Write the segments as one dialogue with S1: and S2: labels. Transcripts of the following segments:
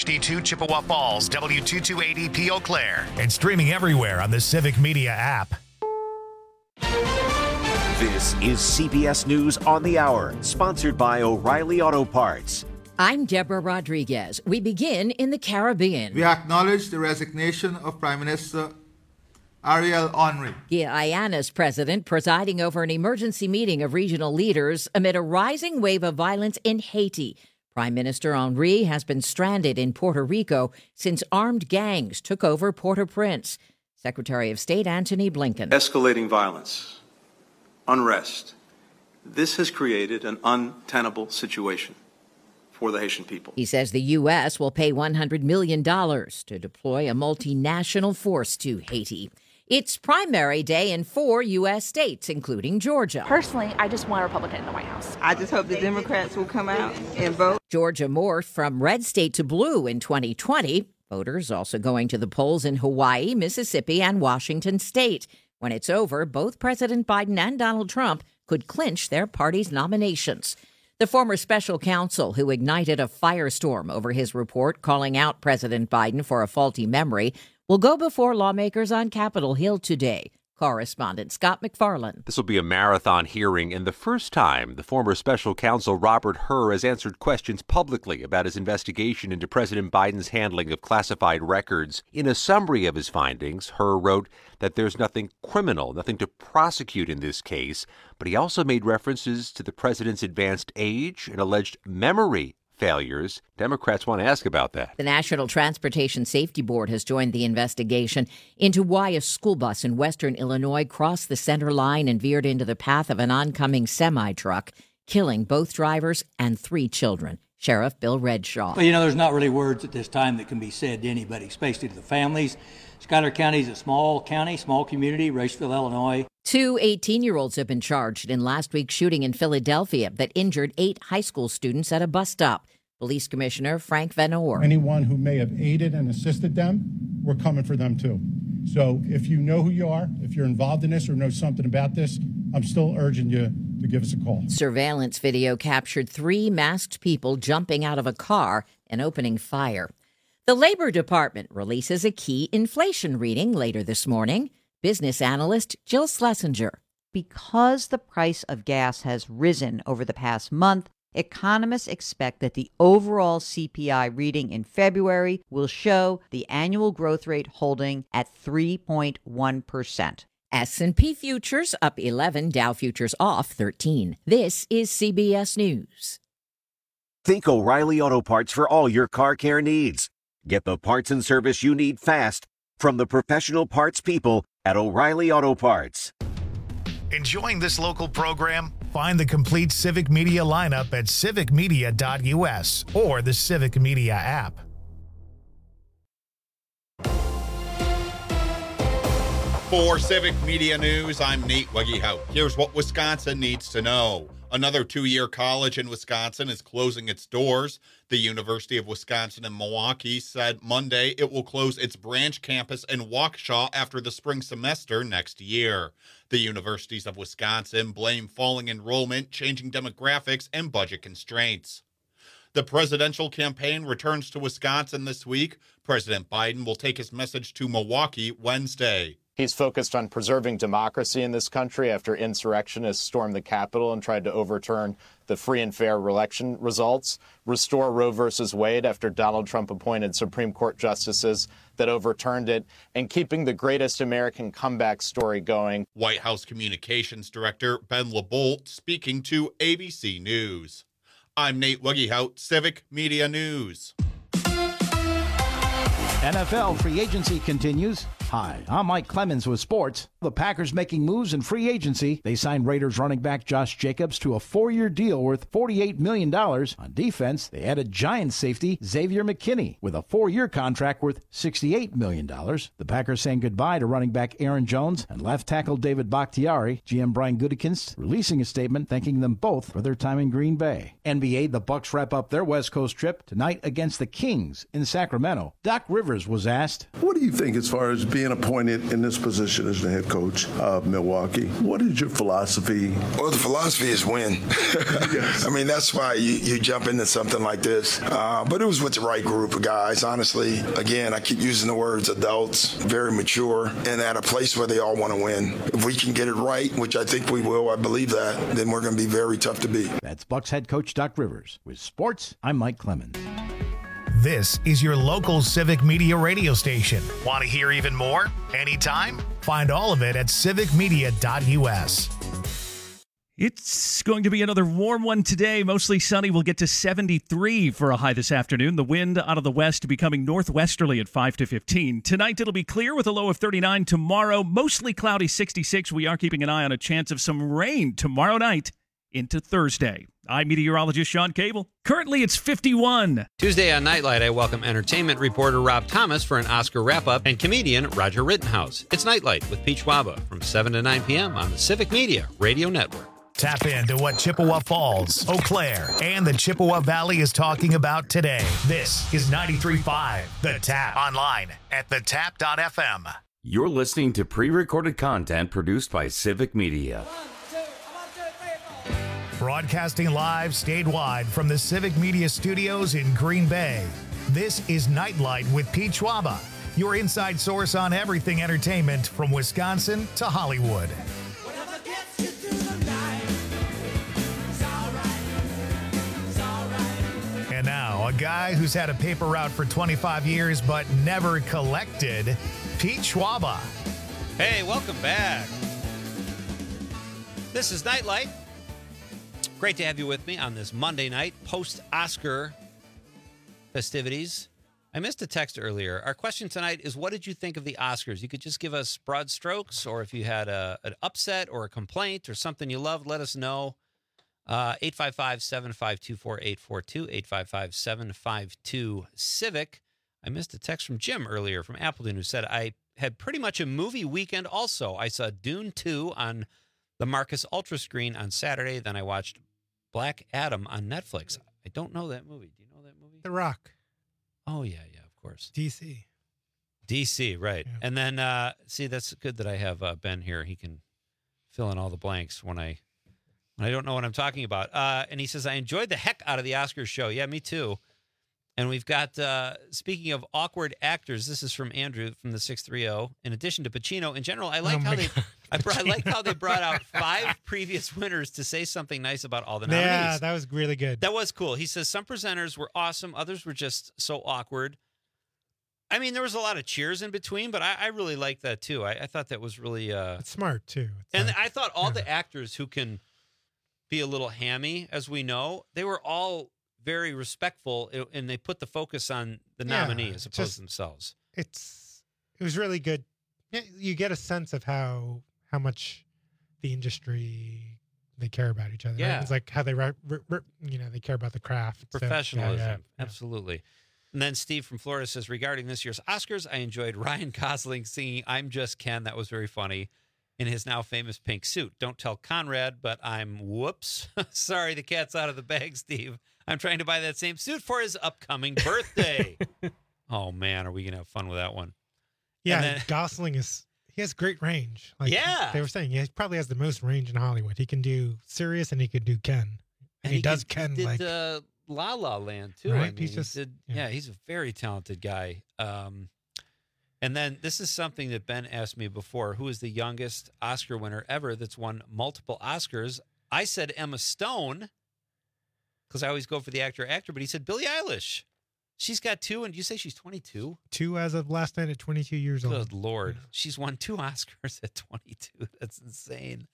S1: 52 Chippewa Falls, W2280P Eau Claire.
S2: And streaming everywhere on the Civic Media app.
S3: This is CBS News on the Hour, sponsored by O'Reilly Auto Parts.
S4: I'm Deborah Rodriguez. We begin in the Caribbean.
S5: We acknowledge the resignation of Prime Minister Ariel Henry.
S4: Guyana's president presiding over an emergency meeting of regional leaders amid a rising wave of violence in Haiti. Prime Minister Henry has been stranded in Puerto Rico since armed gangs took over Port-au-Prince. Secretary of State Antony Blinken.
S6: Escalating violence, unrest. This has created an untenable situation for the Haitian people.
S4: He says the U.S. will pay $100 million to deploy a multinational force to Haiti. It's primary day in 4 U.S. states, including Georgia.
S7: Personally, I just want a Republican in the White House.
S8: I just hope the Democrats will come out and vote.
S4: Georgia morphed from red state to blue in 2020. Voters also going to the polls in Hawaii, Mississippi, and Washington state. When it's over, both President Biden and Donald Trump could clinch their party's nominations. The former special counsel who ignited a firestorm over his report calling out President Biden for a faulty memory will go before lawmakers on Capitol Hill today. Correspondent Scott McFarland.
S9: This will be a marathon hearing, and the first time the former special counsel Robert Hur has answered questions publicly about his investigation into President Biden's handling of classified records. In a summary of his findings, Hur wrote that there's nothing criminal, nothing to prosecute in this case, but he also made references to the president's advanced age and alleged memory failures. Democrats want to ask about that.
S4: The National Transportation Safety Board has joined the investigation into why a school bus in western Illinois crossed the center line and veered into the path of an oncoming semi-truck, killing both drivers and 3 children. Sheriff Bill Redshaw.
S10: Well, there's not really words at this time that can be said to anybody, especially to the families. Schuyler County is a small county, small community, Raceville, Illinois.
S4: 2 18-year-olds have been charged in last week's shooting in Philadelphia that injured 8 high school students at a bus stop. Police Commissioner Frank Van Oor.
S11: Anyone who may have aided and assisted them, we're coming for them too. So if you know who you are, if you're involved in this or know something about this, I'm still urging you to give us a call.
S4: Surveillance video captured 3 masked people jumping out of a car and opening fire. The Labor Department releases a key inflation reading later this morning. Business analyst Jill Schlesinger.
S12: Because the price of gas has risen over the past month, economists expect that the overall CPI reading in February will show the annual growth rate holding at 3.1%.
S4: S&P futures up 11, Dow futures off 13. This is CBS News.
S3: Think O'Reilly Auto Parts for all your car care needs. Get the parts and service you need fast from the professional parts people at O'Reilly Auto Parts.
S2: Enjoying this local program? Find the complete Civic Media lineup at civicmedia.us or the Civic Media app.
S13: For Civic Media News, I'm Nate Weggehout. Here's what Wisconsin needs to know. Another 2-year college in Wisconsin is closing its doors. The University of Wisconsin in Milwaukee said Monday it will close its branch campus in Waukesha after the spring semester next year. The universities of Wisconsin blame falling enrollment, changing demographics, and budget constraints. The presidential campaign returns to Wisconsin this week. President Biden will take his message to Milwaukee Wednesday.
S14: He's focused on preserving democracy in this country after insurrectionists stormed the Capitol and tried to overturn the free and fair election results, restore Roe versus Wade after Donald Trump appointed Supreme Court justices that overturned it, and keeping the greatest American comeback story going.
S13: White House Communications Director Ben LaBolt speaking to ABC News. I'm Nate Weggehout, Civic Media News.
S15: NFL free agency continues. Hi, I'm Mike Clemens with sports. The Packers making moves in free agency. They signed Raiders running back Josh Jacobs to a 4-year deal worth $48 million. On defense, they added Giants safety Xavier McKinney with a 4-year contract worth $68 million. The Packers saying goodbye to running back Aaron Jones and left tackle David Bakhtiari. GM Brian Gutekunst releasing a statement thanking them both for their time in Green Bay. NBA, the Bucks wrap up their West Coast trip tonight against the Kings in Sacramento. Doc Rivers was asked,
S16: "What do you think as far as being appointed in this position as the head coach of Milwaukee, what is your philosophy?
S17: Well, the philosophy is win. Yes. I mean, that's why you jump into something like this. But it was with the right group of guys, honestly. Again, I keep using the words adults, very mature, and at a place where they all want to win. If we can get it right, which I think we will, I believe that, then we're going to be very tough to beat.
S15: That's Bucks head coach Doc Rivers. With sports, I'm Mike Clemens.
S2: This is your local Civic Media radio station. Want to hear even more? Anytime? Find all of it at civicmedia.us.
S18: It's going to be another warm one today. Mostly sunny. We'll get to 73 for a high this afternoon. The wind out of the west becoming northwesterly at 5 to 15. Tonight it'll be clear with a low of 39. Tomorrow, mostly cloudy, 66. We are keeping an eye on a chance of some rain tomorrow night into Thursday. I'm meteorologist Sean Cable. Currently, it's 51.
S19: Tuesday on Nightlight, I welcome entertainment reporter Rob Thomas for an Oscar wrap-up and comedian Roger Rittenhouse. It's Nightlight with Pete Schwaba from 7 to 9 p.m. on the Civic Media Radio Network.
S2: Tap into what Chippewa Falls, Eau Claire, and the Chippewa Valley is talking about today. This is 93.5 The Tap. Online at thetap.fm.
S20: You're listening to pre-recorded content produced by Civic Media.
S2: Broadcasting live statewide from the Civic Media Studios in Green Bay. This is Nightlight with Pete Schwaba, your inside source on everything entertainment from Wisconsin to Hollywood. And now, a guy who's had a paper route for 25 years but never collected, Pete Schwaba.
S19: Hey, welcome back. This is Nightlight. Great to have you with me on this Monday night, post-Oscar festivities. I missed a text earlier. Our question tonight is, what did you think of the Oscars? You could just give us broad strokes, or if you had an upset or a complaint or something you loved, let us know. 855-752-4842, 855-752-CIVIC. I missed a text from Jim earlier from Appleton who said, I had pretty much a movie weekend also. I saw Dune 2 on the Marcus Ultra screen on Saturday. Then I watched Black Adam on Netflix. I don't know that movie. Do you know that movie?
S21: The Rock.
S19: Oh, yeah, of course.
S21: DC,
S19: right. Yeah. And then, see, that's good that I have Ben here. He can fill in all the blanks when I don't know what I'm talking about. And he says, I enjoyed the heck out of the Oscars show. Yeah, me too. And we've got, speaking of awkward actors, this is from Andrew from the 630. In addition to Pacino, in general, I like I like how they brought out 5 previous winners to say something nice about all the nominees.
S21: Yeah, that was really good.
S19: That was cool. He says some presenters were awesome. Others were just so awkward. I mean, there was a lot of cheers in between, but I really liked that too. I thought that was really
S21: it's smart too.
S19: And I thought all the actors who can be a little hammy, as we know, they were all very respectful, and they put the focus on the nominee as opposed to themselves.
S21: It was really good. You get a sense of how much the industry, they care about each other.
S19: Yeah.
S21: Right? It's like how they they care about the craft.
S19: Professionalism.
S21: So, yeah.
S19: Absolutely. And then Steve from Florida says, regarding this year's Oscars, I enjoyed Ryan Gosling singing I'm Just Ken. That was very funny. In his now famous pink suit. Don't tell Conrad, but whoops. Sorry, the cat's out of the bag, Steve. I'm trying to buy that same suit for his upcoming birthday. Oh, man, are we going to have fun with that one?
S21: Yeah, then, Gosling he has great range. Like they were saying, he probably has the most range in Hollywood. He can do Sirius and he could do Ken. And he does Ken
S19: did
S21: like
S19: La La Land, too.
S21: Right?
S19: I mean, he's a very talented guy. And then this is something that Ben asked me before. Who is the youngest Oscar winner ever that's won multiple Oscars? I said Emma Stone, because I always go for the actor, but he said Billie Eilish. She's got 2, and you say she's 22?
S21: 2 as of last night at 22 years old.
S19: Good Lord. Yeah. She's won 2 Oscars at 22. That's insane.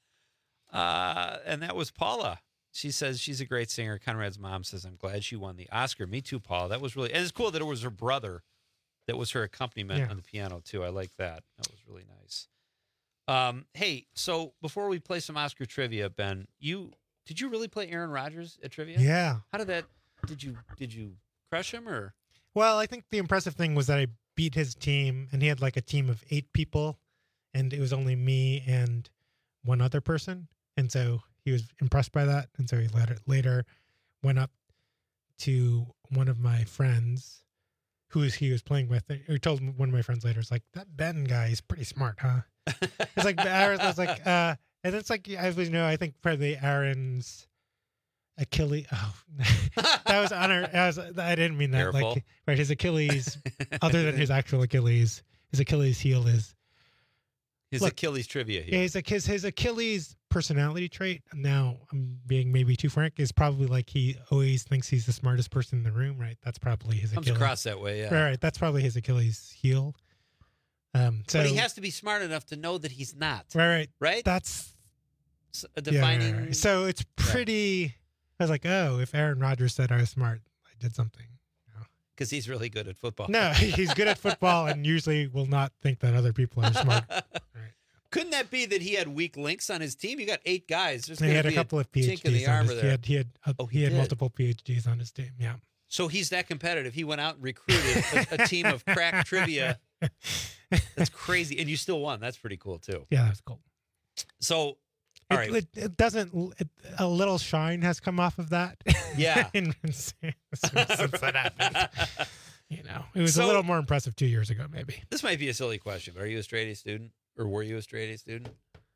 S19: And that was Paula. She says she's a great singer. Conrad's mom says, I'm glad she won the Oscar. Me too, Paula. That was really, and it's cool that it was her brother that was her accompaniment on the piano, too. I like that. That was really nice. Hey, so before we play some Oscar trivia, Ben, did you really play Aaron Rodgers at trivia?
S21: Yeah.
S19: How did that, did you crush him or?
S21: Well, I think the impressive thing was that I beat his team, and he had like a team of 8 people, and it was only me and one other person. And so he was impressed by that. And so he later went up to one of my friends who he was playing with. He told one of my friends later, it's like, that Ben guy is pretty smart, huh? It's like, I was like, and it's like, as we know, I think probably Aaron's Achilles. Oh, that was I didn't mean that.
S19: Careful.
S21: Like, right, his Achilles, other than his actual Achilles, his Achilles heel is
S19: Achilles trivia here.
S21: Yeah, his Achilles personality trait. Now I'm being maybe too frank. Is probably like he always thinks he's the smartest person in the room. Right, that's probably his
S19: Comes
S21: Achilles.
S19: across that way, yeah.
S21: Right, that's probably his Achilles heel. So
S19: but he has to be smart enough to know that he's not.
S21: Right. That's
S19: a defining.
S21: Right. So it's pretty. I was like, oh, if Aaron Rodgers said I was smart, I did something.
S19: Because he's really good at football.
S21: No, he's good at football and usually will not think that other people are smart.
S19: Couldn't that be that he had weak links on his team? You got 8 guys. There's
S21: he had a couple of
S19: chink in the
S21: PhDs on
S19: armor
S21: his,
S19: there.
S21: he had multiple PhDs on his team. Yeah.
S19: So he's that competitive. He went out and recruited a team of crack trivia. That's crazy. And you still won. That's pretty cool, too.
S21: Yeah, that's cool.
S19: So, all right.
S21: It doesn't, a little shine has come off of that.
S19: Yeah.
S21: since that happened. You know, it was a little more impressive 2 years ago, maybe.
S19: This might be a silly question, but are you a straight A student? Or were you a straight A student?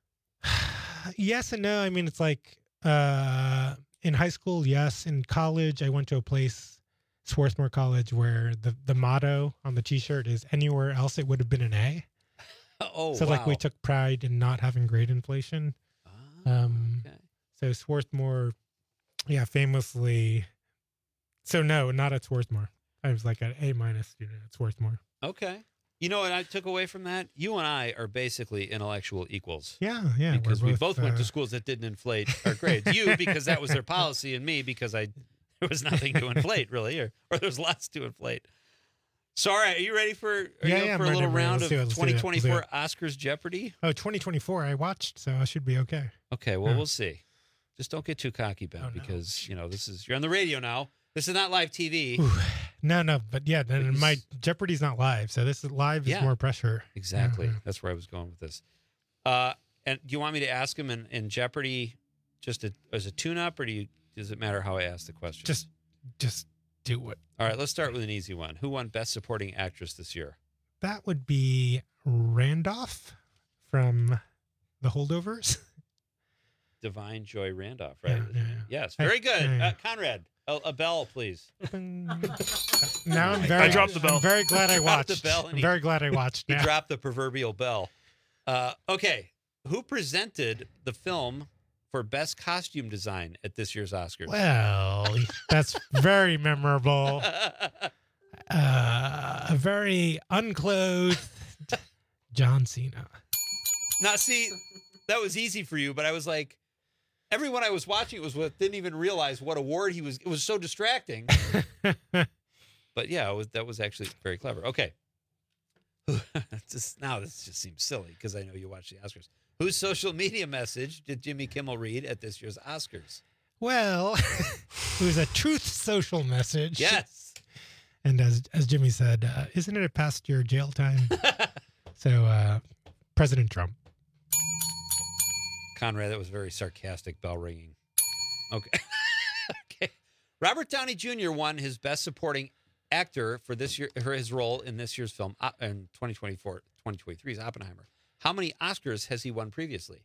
S21: Yes and no. I mean, it's like in high school, yes. In college, I went to a place, Swarthmore College, where the motto on the T-shirt is anywhere else it would have been an A.
S19: Oh,
S21: so like we took pride in not having grade inflation.
S19: Okay.
S21: So Swarthmore, yeah, famously. So no, not at Swarthmore. I was like an A- student at Swarthmore.
S19: Okay. You know what I took away from that? You and I are basically intellectual equals.
S21: Yeah.
S19: Because we both went to schools that didn't inflate our grades. You, because that was their policy, and me, because there was nothing to inflate, really, or there was lots to inflate. So, all right, are you ready for a little round of 2024 Oscars Jeopardy?
S21: Oh, 2024, I watched, so I should be okay.
S19: Okay, well, we'll see. Just don't get too cocky, Ben, because, you're on the radio now. This is not live TV.
S21: Ooh, no, but yeah, my Jeopardy's not live, so this is live is more pressure.
S19: Exactly. That's where I was going with this. And do you want me to ask him in Jeopardy just as a tune-up, or does it matter how I ask the question?
S21: Just do it.
S19: All right, let's start with an easy one. Who won Best Supporting Actress this year?
S21: That would be Randolph from The Holdovers.
S19: Divine Joy Randolph, right?
S21: Yeah.
S19: Yes, very good. Conrad, a bell, please.
S21: Now
S18: I dropped the bell.
S21: I'm very glad I watched.
S19: I'm
S21: very glad I watched.
S19: He dropped the proverbial bell. Okay, who presented the film for Best Costume Design at this year's Oscars?
S21: Well, that's very memorable. A very unclothed John Cena.
S19: Now, see, that was easy for you, but I was like, everyone I was watching it was with didn't even realize what award he was. It was so distracting. But yeah, that was actually very clever. Okay. Now this just seems silly because I know you watch the Oscars. Whose social media message did Jimmy Kimmel read at this year's Oscars?
S21: Well, it was a truth social message.
S19: Yes.
S21: And as Jimmy said, isn't it past your jail time? So President Trump.
S19: Conrad, that was very sarcastic bell ringing. Okay. Okay. Robert Downey Jr. won his Best Supporting Actor for this year, for his role in this year's film in 2023's Oppenheimer. How many Oscars has he won previously?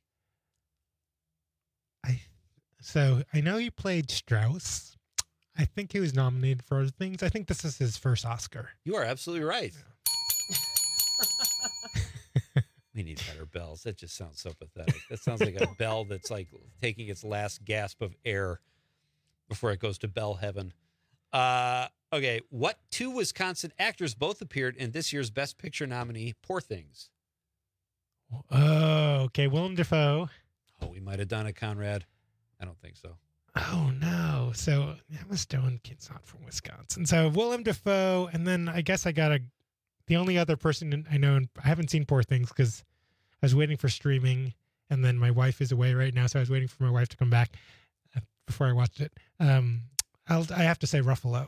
S21: So I know he played Strauss. I think he was nominated for other things. I think this is his first Oscar.
S19: You are absolutely right. We need better bells. That just sounds so pathetic. That sounds like a bell that's like taking its last gasp of air before it goes to bell heaven. Okay, what 2 Wisconsin actors both appeared in this year's Best Picture nominee, Poor Things?
S21: Oh, okay. Willem Dafoe.
S19: Oh, we might have done it, Conrad. I don't think so.
S21: Oh, no. So Emma Stone, kid's not from Wisconsin. So Willem Dafoe, and then I guess the only other person I know, and I haven't seen Poor Things because I was waiting for streaming, and then my wife is away right now, so I was waiting for my wife to come back before I watched it. I have to say Ruffalo.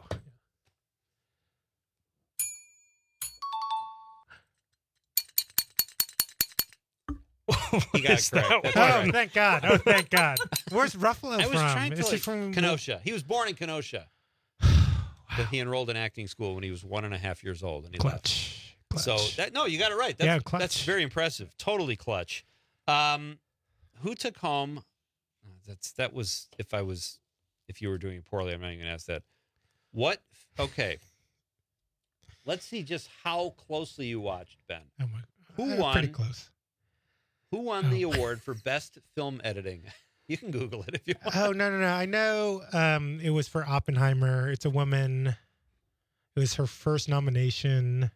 S19: He got it correct.
S21: Oh, thank God. Oh, thank God. Where's Ruffalo from?
S19: I was trying to
S21: Is he from
S19: Kenosha. He was born in Kenosha. But he enrolled in acting school when he was 1.5 years old, and he
S21: Clutch.
S19: left. So you got it right. That's very impressive. Totally clutch. Who took home? That was if you were doing poorly. I'm not even going to ask that. What? Okay. Let's see just how closely you watched, Ben.
S21: Oh my,
S19: who won?
S21: Pretty close.
S19: Who won the award for best film editing? You can Google it if you want.
S21: Oh no! I know it was for Oppenheimer. It's a woman. It was her first nomination.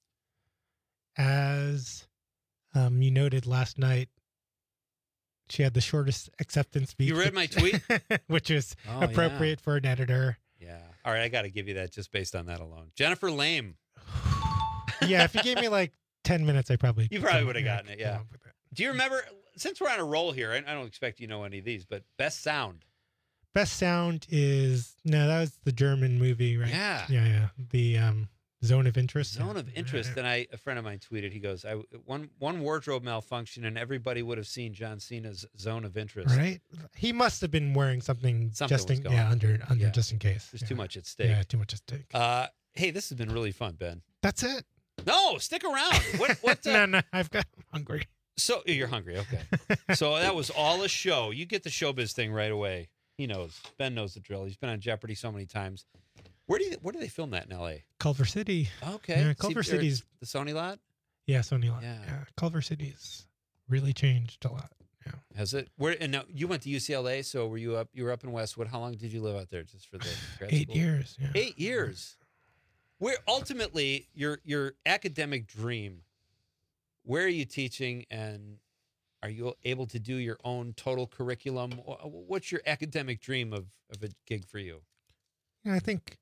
S21: As you noted last night, she had the shortest acceptance speech.
S19: You read my tweet?
S21: Which is appropriate for an editor.
S19: Yeah. All right, I got to give you that just based on that alone. Jennifer Lame.
S21: Yeah, if you gave me like 10 minutes, I probably...
S19: You probably would have gotten it, yeah. Do you remember, since we're on a roll here, I don't expect you know any of these, but Best Sound.
S21: Best Sound is... No, that was the German movie, right?
S19: Yeah.
S21: Yeah. The Zone of Interest.
S19: Zone of Interest. And a friend of mine tweeted, he goes, one wardrobe malfunction and everybody would have seen John Cena's Zone of Interest.
S21: Right? He must have been wearing something just in, under just in case.
S19: There's too much at stake.
S21: Yeah, too much at stake.
S19: Hey, this has been really fun, Ben.
S21: That's it.
S19: No, stick around. What?
S21: No, I'm hungry.
S19: So you're hungry, okay? So that was all a show. You get the showbiz thing right away. He knows. Ben knows the drill. He's been on Jeopardy so many times. Where do they film that in L.A.?
S21: Culver City.
S19: Okay.
S21: Yeah, Culver City's
S19: the Sony lot.
S21: Yeah, Sony lot. Yeah. Culver City's really changed a lot. Yeah.
S19: Has it? Where? And now you went to UCLA, so were you up? You were up in Westwood. How long did you live out there? Just for the grad
S21: 8
S19: school?
S21: years. Yeah.
S19: 8 years. Where ultimately your academic dream, where are you teaching, and are you able to do your own total curriculum? What's your academic dream of a gig for you?
S21: Yeah, I think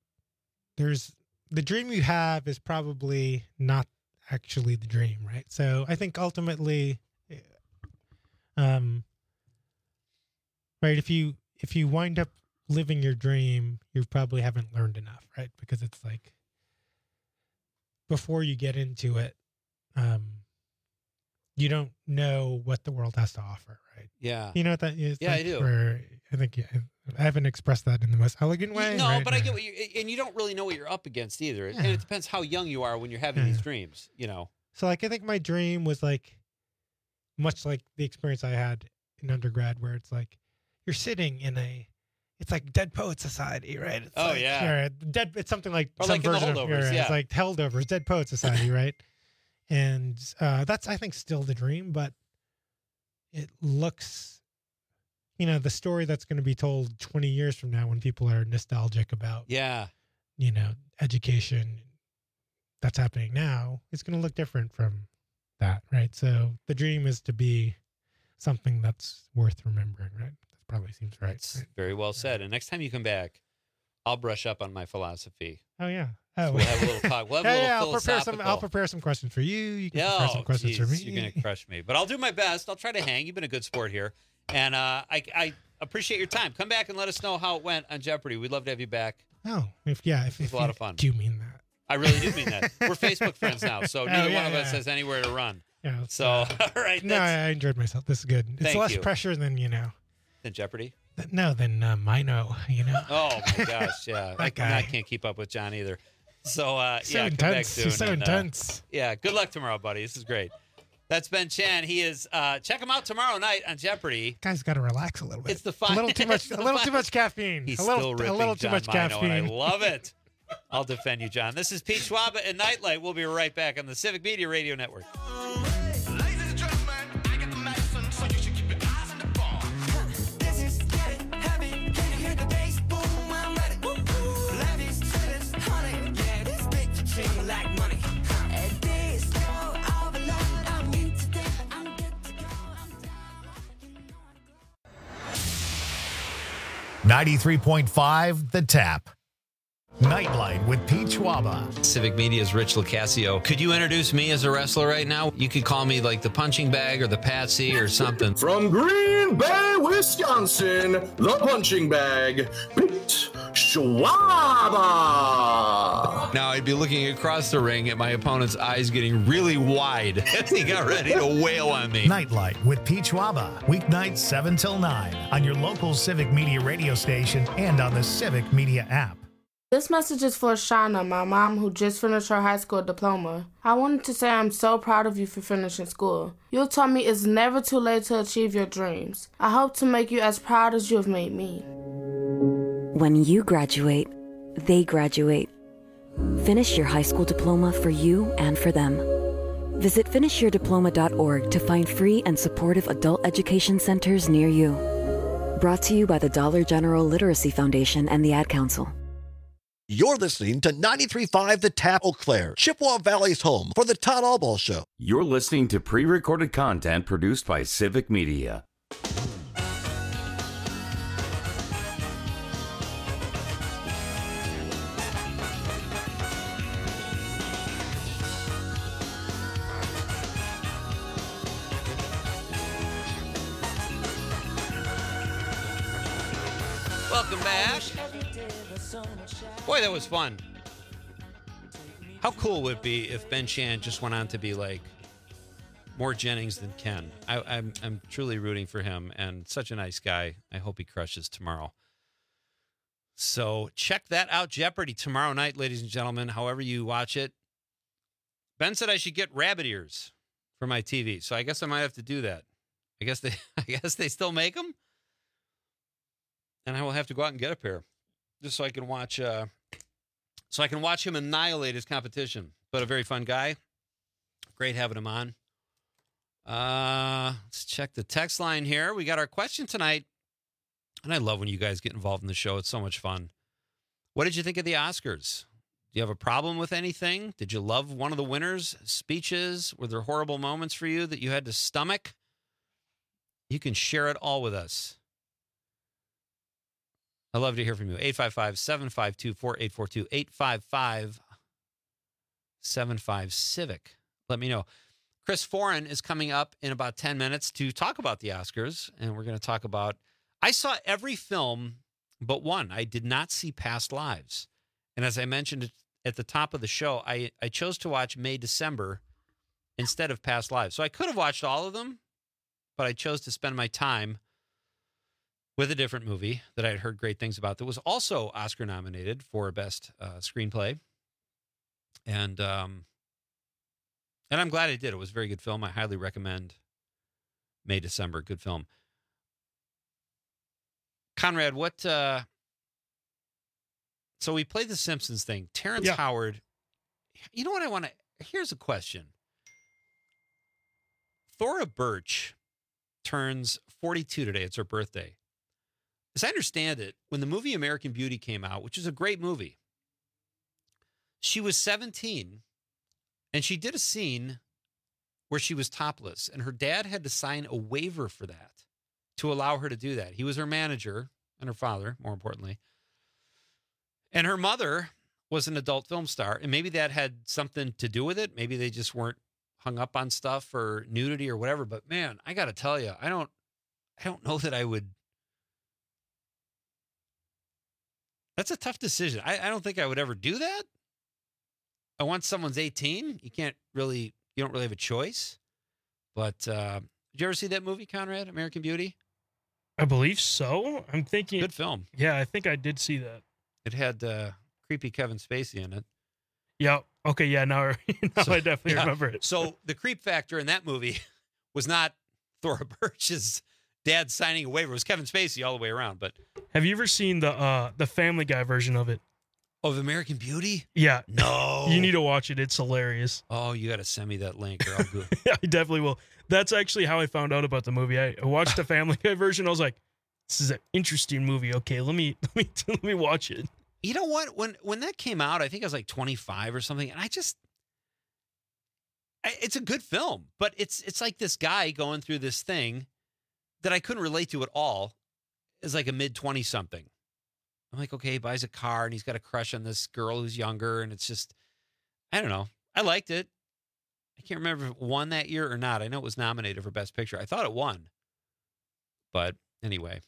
S21: the dream you have is probably not actually the dream, right? So I think ultimately, right, if you wind up living your dream, you probably haven't learned enough, right? Because it's like before you get into it, you don't know what the world has to offer, right?
S19: Yeah.
S21: You know what that is?
S19: Yeah, I do.
S21: I think I haven't expressed that in the most elegant way.
S19: No,
S21: right?
S19: but I get what and you don't really know what you're up against either. And it depends how young you are when you're having these dreams, you know.
S21: So like, I think my dream was like, much like the experience I had in undergrad, where it's like, you're sitting in it's like Dead Poet Society, right? It's it's something like
S19: or
S21: some
S19: like
S21: version
S19: in the holdovers,
S21: of
S19: yeah.
S21: It's like Holdovers, Dead Poet Society, right? And that's, I think, still the dream, but it looks, the story that's going to be told 20 years from now when people are nostalgic about, education that's happening now, it's going to look different from that, right? So the dream is to be something that's worth remembering, right? That probably seems right.
S19: That's very well said. And next time you come back, I'll brush up on my philosophy.
S21: Oh, yeah.
S19: So we'll have a little talk. We'll have a little philosophical.
S21: I'll prepare some questions for you. You can prepare some questions for me.
S19: You're going to crush me. But I'll do my best. I'll try to hang. You've been a good sport here. And I appreciate your time. Come back and let us know how it went on Jeopardy. We'd love to have you back.
S21: Oh, if
S19: it's a lot of fun.
S21: Do you mean that?
S19: I really do mean that. We're Facebook friends now, so neither one of us has anywhere to run.
S21: Yeah.
S19: So, all right.
S21: No, I enjoyed myself. This is good. It's less pressure than,
S19: Than Jeopardy?
S21: No, than Mino,
S19: Oh, my gosh, yeah. I can't keep up with John either. So,
S21: so intense.
S19: come back soon.
S21: He's so intense.
S19: Yeah, good luck tomorrow, buddy. This is great. That's Ben Chan. He is, check him out tomorrow night on Jeopardy.
S21: Guy's got to relax a little bit.
S19: It's the
S21: a little too much. A little too much caffeine.
S19: He's
S21: a
S19: still ripping
S21: a little
S19: John
S21: too much
S19: Mino,
S21: caffeine.
S19: and I love it. I'll defend you, John. This is Pete Schwaba at Nightlight. We'll be right back on the Civic Media Radio Network.
S1: Like money.
S2: 93.5 The Tap. Nightlight with Pete Schwaba.
S19: Civic Media's Rich Locascio. Could you introduce me as a wrestler right now? You could call me like the punching bag or the Patsy or something.
S22: From Green Bay, Wisconsin, the punching bag, Pete Schwaba.
S19: Now I'd be looking across the ring at my opponent's eyes getting really wide as he got ready to wail on me.
S2: Nightlight with Pete Schwaba. Weeknights 7 till 9 on your local Civic Media radio station and on the Civic Media app.
S1: This message is for Shauna, my mom who just finished her high school diploma. I wanted to say I'm so proud of you for finishing school. You taught me it's never too late to achieve your dreams. I hope to make you as proud as you have made me.
S5: When you graduate, they graduate. Finish your high school diploma for you and for them. Visit finishyourdiploma.org to find free and supportive adult education centers near you. Brought to you by the Dollar General Literacy Foundation and the Ad Council.
S23: You're listening to 93.5 The Tap Eau Claire, Chippewa Valley's home for the Todd Allball Show.
S20: You're listening to pre-recorded content produced by Civic Media.
S19: Welcome back. Boy, that was fun. How cool would it be if Ben Shan just went on to be like more Jennings than Ken? I'm truly rooting for him, and such a nice guy. I hope he crushes tomorrow. So check that out. Jeopardy tomorrow night, ladies and gentlemen, however you watch it. Ben said I should get rabbit ears for my TV, so I guess I might have to do that. I guess they still make them, and I will have to go out and get a pair just so I can watch. So I can watch him annihilate his competition. But a very fun guy. Great having him on. Let's check the text line here. We got our question tonight. And I love when you guys get involved in the show. It's so much fun. What did you think of the Oscars? Do you have a problem with anything? Did you love one of the winners' speeches? Were there horrible moments for you that you had to stomach? You can share it all with us. I'd love to hear from you. 855-752-4842. 855-75-CIVIC. Let me know. Chris Foran is coming up in about 10 minutes to talk about the Oscars. And we're going to talk about... I saw every film but one. I did not see Past Lives. And as I mentioned at the top of the show, I chose to watch May, December instead of Past Lives. So I could have watched all of them, but I chose to spend my time with a different movie that I had heard great things about that was also Oscar nominated for Best Screenplay. And I'm glad I did. It was a very good film. I highly recommend May, December. Good film. Conrad, what... So we played the Simpsons thing. Terrence Howard. You know what I want to... Here's a question. Thora Birch turns 42 today. It's her birthday. As I understand it, when the movie American Beauty came out, which is a great movie, she was 17, and she did a scene where she was topless, and her dad had to sign a waiver for that to allow her to do that. He was her manager, and her father, more importantly. And her mother was an adult film star, and maybe that had something to do with it. Maybe they just weren't hung up on stuff or nudity or whatever. But man, I got to tell you, I don't know that I would. That's a tough decision. I don't think I would ever do that. Once someone's 18, you don't really have a choice. But did you ever see that movie, Conrad, American Beauty?
S24: I believe so. I'm thinking.
S19: Good film.
S24: Yeah, I think I did see that.
S19: It had creepy Kevin Spacey in it.
S24: Yeah. Okay. Yeah. Now I definitely remember it.
S19: So the creep factor in that movie was not Thora Birch's dad signing a waiver. It was Kevin Spacey all the way around. But
S24: have you ever seen the Family Guy version of it?
S19: Of American Beauty?
S24: Yeah.
S19: No.
S24: You need to watch it. It's hilarious.
S19: Oh, you got to send me that link or I'll go.
S24: Yeah, I definitely will. That's actually how I found out about the movie. I watched the Family Guy version. I was like, this is an interesting movie. Okay, let me watch it.
S19: You know what? When that came out, I think I was like 25 or something, and it's a good film, but it's like this guy going through this thing that I couldn't relate to at all as like a mid-20 something. I'm like, okay, he buys a car and he's got a crush on this girl who's younger, and it's just, I don't know. I liked it. I can't remember if it won that year or not. I know it was nominated for Best Picture. I thought it won. But anyway.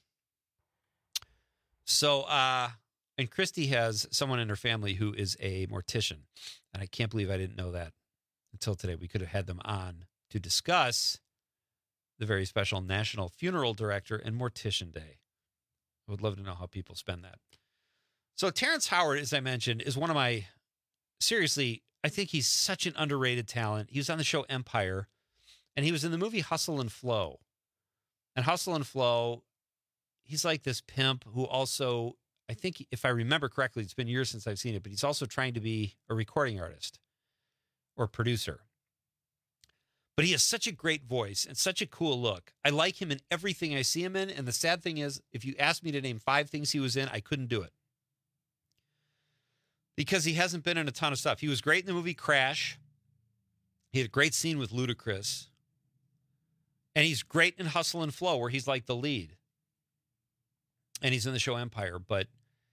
S19: So, and Christy has someone in her family who is a mortician. And I can't believe I didn't know that until today. We could have had them on to discuss the very special National Funeral Director and Mortician Day. I would love to know how people spend that. So Terrence Howard, as I mentioned, is one of my, seriously, I think he's such an underrated talent. He was on the show Empire, and he was in the movie Hustle and Flow. And Hustle and Flow, he's like this pimp who also, I think, if I remember correctly, it's been years since I've seen it, but he's also trying to be a recording artist or producer. But he has such a great voice and such a cool look. I like him in everything I see him in. And the sad thing is, if you asked me to name 5 things he was in, I couldn't do it. Because he hasn't been in a ton of stuff. He was great in the movie Crash. He had a great scene with Ludacris. And he's great in Hustle and Flow, where he's like the lead. And he's in the show Empire. But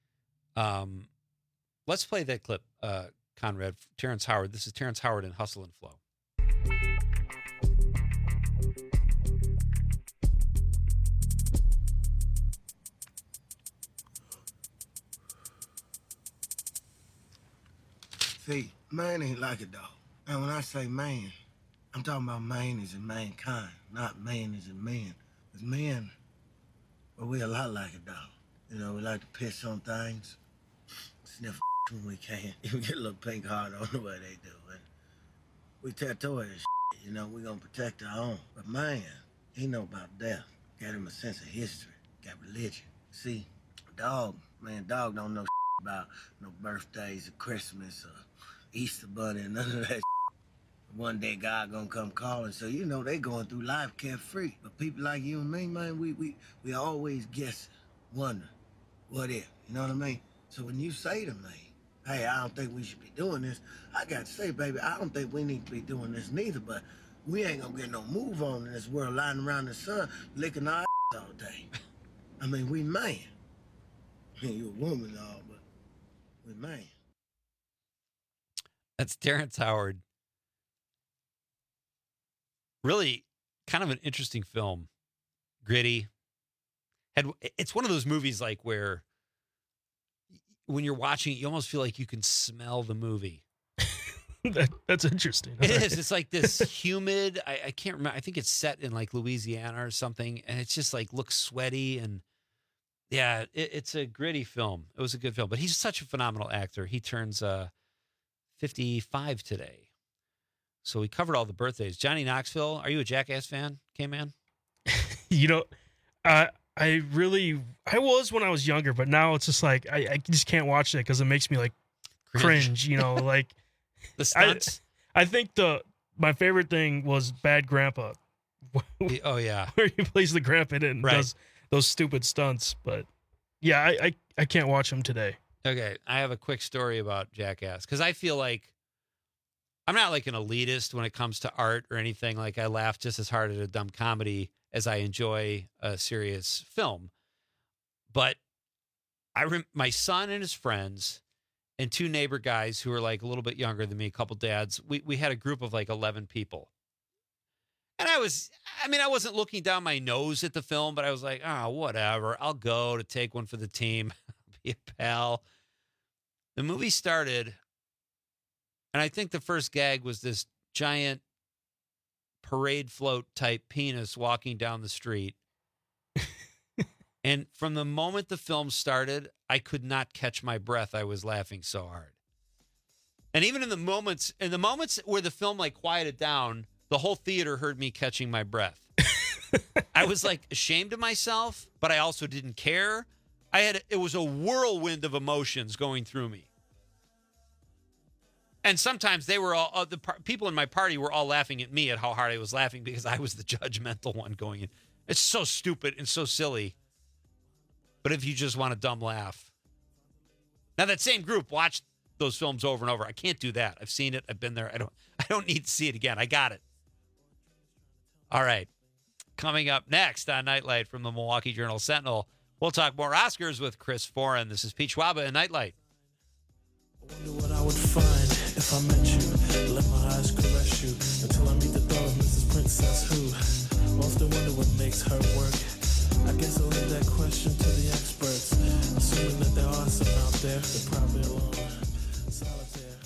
S19: let's play that clip, Conrad. Terrence Howard. This is Terrence Howard in Hustle and Flow.
S6: See, man ain't like a dog. And when I say man, I'm talking about man as in mankind, not man as in men. Because men, well, we're a lot like a dog. You know, we like to piss on things, sniff when we can. Even get a little pink heart on the way they do. And we tattoo it, you know, we're gonna protect our own. But man, he know about death. Got him a sense of history, got religion. See, dog don't know about no birthdays or Christmas or Easter bunny and none of that. One day God gonna come calling, so you know they going through life carefree. But people like you and me, man, we always guessing, wondering, what if? You know what I mean? So when you say to me, hey, I don't think we should be doing this, I got to say, baby, I don't think we need to be doing this neither, but we ain't gonna get no move on in this world lying around the sun licking our all day. I mean, we man. I mean, you a woman and all, but we man.
S19: That's Terrence Howard. Really kind of an interesting film. Gritty. It's one of those movies like where when you're watching it, you almost feel like you can smell the movie.
S24: That's interesting.
S19: It is. It's like this humid. I can't remember. I think it's set in like Louisiana or something. And it's just like looks sweaty. And yeah, it's a gritty film. It was a good film. But he's such a phenomenal actor. He turns 55 today. So we covered all the birthdays. Johnny Knoxville, are you a Jackass fan, K-Man?
S24: You know, I was when I was younger, but now it's just like I just can't watch it because it makes me like cringe. You know, like
S19: the stunts.
S24: I think my favorite thing was Bad Grandpa.
S19: Oh yeah,
S24: where he plays the grandpa and does those stupid stunts. But yeah, I can't watch him today.
S19: Okay, I have a quick story about Jackass because I feel like I'm not like an elitist when it comes to art or anything. Like I laugh just as hard at a dumb comedy as I enjoy a serious film. But my son and his friends and 2 neighbor guys who were like a little bit younger than me, a couple dads, we had a group of like 11 people. And I wasn't looking down my nose at the film, but I was like, oh, whatever. I'll go to take one for the team. Be a pal. The movie started, and I think the first gag was this giant parade float type penis walking down the street. And from the moment the film started, I could not catch my breath. I was laughing so hard. And even in the moments where the film like quieted down, the whole theater heard me catching my breath. I was like ashamed of myself, but I also didn't care. It was a whirlwind of emotions going through me. And sometimes they were all, the people in my party were all laughing at me at how hard I was laughing because I was the judgmental one going in. It's so stupid and so silly. But if you just want a dumb laugh. Now that same group watched those films over and over. I can't do that. I've seen it. I've been there. I don't need to see it again. I got it. All right. Coming up next on Nightlight from the Milwaukee Journal Sentinel, we'll talk more Oscars with Chris Foran. This is Pete Schwaba and Nightlight.
S7: I wonder what I would find if I met you. Let my eyes caress you until I meet the thought of Mrs. Princess who often wonder what makes her work. I guess I'll leave that question to the experts. Assuming that there are some out there, they're probably alone, solitaire.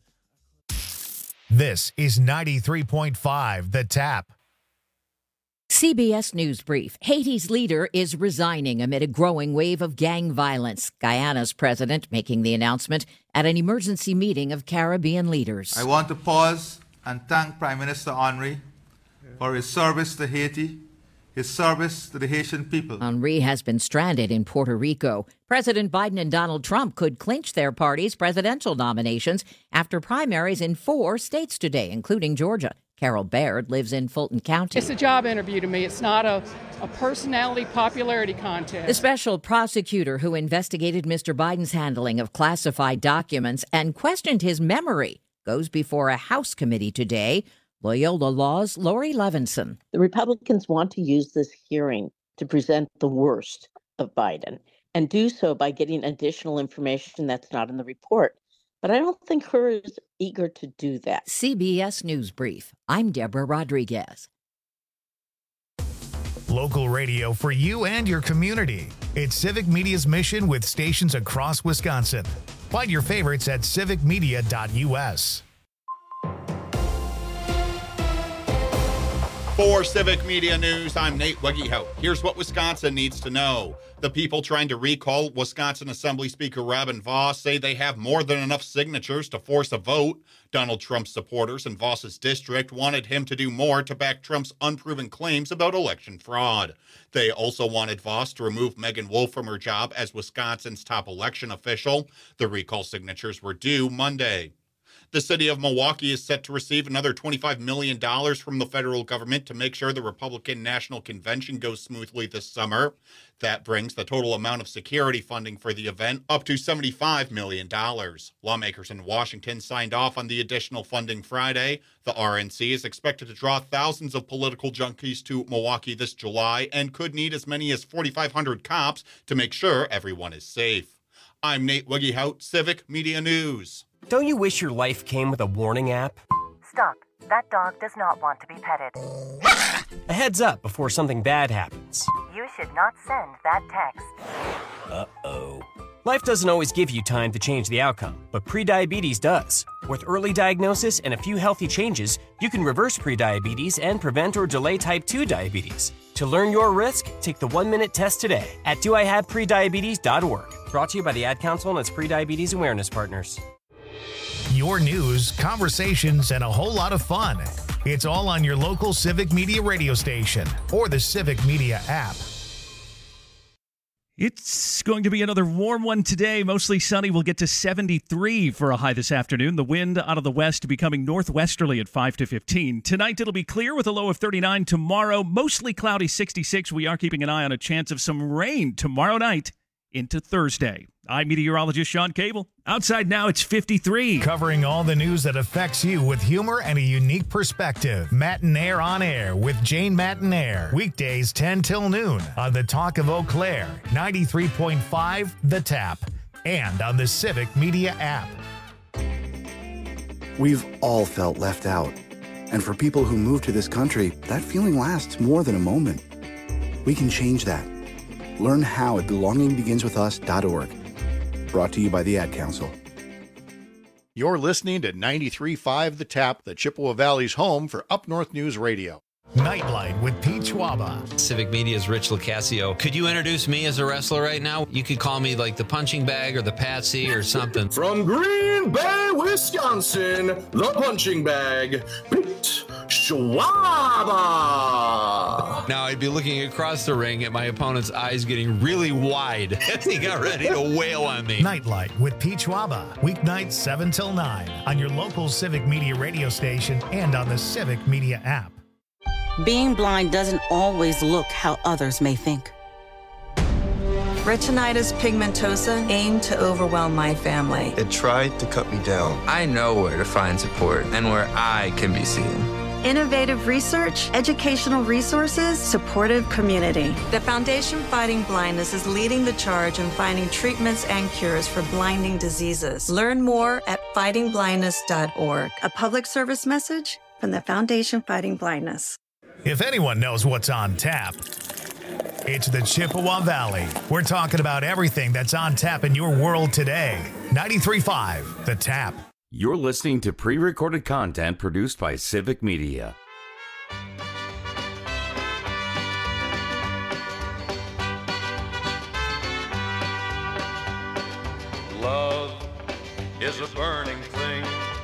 S2: This is 93.5 The Tap.
S4: CBS News Brief. Haiti's leader is resigning amid a growing wave of gang violence. Guyana's president making the announcement at an emergency meeting of Caribbean leaders.
S8: I want to pause and thank Prime Minister Henry for his service to Haiti, his service to the Haitian people.
S4: Henry has been stranded in Puerto Rico. President Biden and Donald Trump could clinch their party's presidential nominations after primaries in 4 states today, including Georgia. Carol Baird lives in Fulton County.
S9: It's a job interview to me. It's not a personality popularity contest.
S4: The special prosecutor who investigated Mr. Biden's handling of classified documents and questioned his memory goes before a House committee today. Loyola Law's Lori Levinson.
S10: The Republicans want to use this hearing to present the worst of Biden and do so by getting additional information that's not in the report. But I don't think her is eager to do that.
S4: CBS News Brief. I'm Deborah Rodriguez.
S2: Local radio for you and your community. It's Civic Media's mission with stations across Wisconsin. Find your favorites at civicmedia.us.
S13: For Civic Media News, I'm Nate Weggehout. Here's what Wisconsin needs to know. The people trying to recall Wisconsin Assembly Speaker Robin Vos say they have more than enough signatures to force a vote. Donald Trump's supporters in Vos's district wanted him to do more to back Trump's unproven claims about election fraud. They also wanted Vos to remove Megan Wolf from her job as Wisconsin's top election official. The recall signatures were due Monday. The city of Milwaukee is set to receive another $25 million from the federal government to make sure the Republican National Convention goes smoothly this summer. That brings the total amount of security funding for the event up to $75 million. Lawmakers in Washington signed off on the additional funding Friday. The RNC is expected to draw thousands of political junkies to Milwaukee this July and could need as many as 4,500 cops to make sure everyone is safe. I'm Nate Weggehout, Civic Media News.
S11: Don't you wish your life came with a warning app?
S25: Stop. That dog does not want to be petted.
S11: A heads up before something bad happens.
S25: You should not send that text.
S11: Uh-oh. Life doesn't always give you time to change the outcome, but prediabetes does. With early diagnosis and a few healthy changes, you can reverse prediabetes and prevent or delay type 2 diabetes. To learn your risk, take the 1-minute test today at doihaveprediabetes.org. Brought to you by the Ad Council and its prediabetes awareness partners.
S2: Your news, conversations, and a whole lot of fun. It's all on your local Civic Media radio station or the Civic Media app.
S18: It's going to be another warm one today. Mostly sunny. We'll get to 73 for a high this afternoon. The wind out of the west becoming northwesterly at 5 to 15. Tonight it'll be clear with a low of 39. Tomorrow, mostly cloudy, 66. We are keeping an eye on a chance of some rain tomorrow night into Thursday. I'm meteorologist Sean Cable. Outside now, it's 53.
S2: Covering all the news that affects you with humor and a unique perspective. Matinaire on Air with Jane Matinaire. Weekdays 10 till noon on the Talk of Eau Claire, 93.5 The Tap, and on the Civic Media app.
S26: We've all felt left out. And for people who move to this country, that feeling lasts more than a moment. We can change that. Learn how at belongingbeginswithus.org. Brought to you by the Ad Council.
S27: You're listening to 93.5 The Tap, the Chippewa Valley's home for Up North News Radio.
S2: Nightlight with Pete Schwaba.
S28: Civic Media's Rich Locascio. Could you introduce me as a wrestler right now? You could call me like the punching bag or the Patsy or something.
S22: From Green Bay, Wisconsin, the punching bag, Pete Schwaba.
S28: Now I'd be looking across the ring at my opponent's eyes getting really wide as he got ready to wail on me.
S2: Nightlight with Pete Schwaba. Weeknights 7 till 9 on your local Civic Media radio station and on the Civic Media app.
S29: Being blind doesn't always look how others may think.
S30: Retinitis pigmentosa aimed to overwhelm my family.
S31: It tried to cut me down.
S32: I know where to find support and where I can be seen.
S30: Innovative research, educational resources, supportive community. The Foundation Fighting Blindness is leading the charge in finding treatments and cures for blinding diseases. Learn more at fightingblindness.org. A public service message from the Foundation Fighting Blindness.
S2: If anyone knows what's on tap, it's the Chippewa Valley. We're talking about everything that's on tap in your world today. 93.5 The Tap.
S20: You're listening to pre-recorded content produced by Civic Media.
S1: is a burning thing,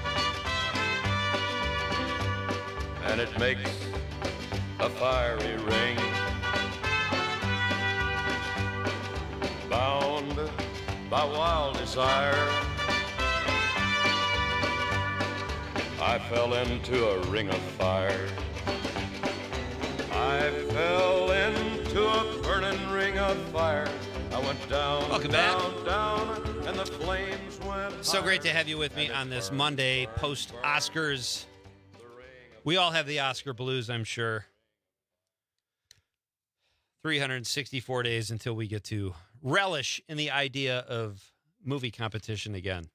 S1: and it makes a fiery ring. Bound by wild desire, I fell into a ring of fire. I fell into a burning ring of fire. I went down,
S19: Welcome
S1: down,
S19: back.
S1: down, and the flames went
S19: So great to have you with me on this Monday post-Oscars. We all have the Oscar blues, I'm sure. 364 days until we get to relish in the idea of movie competition again.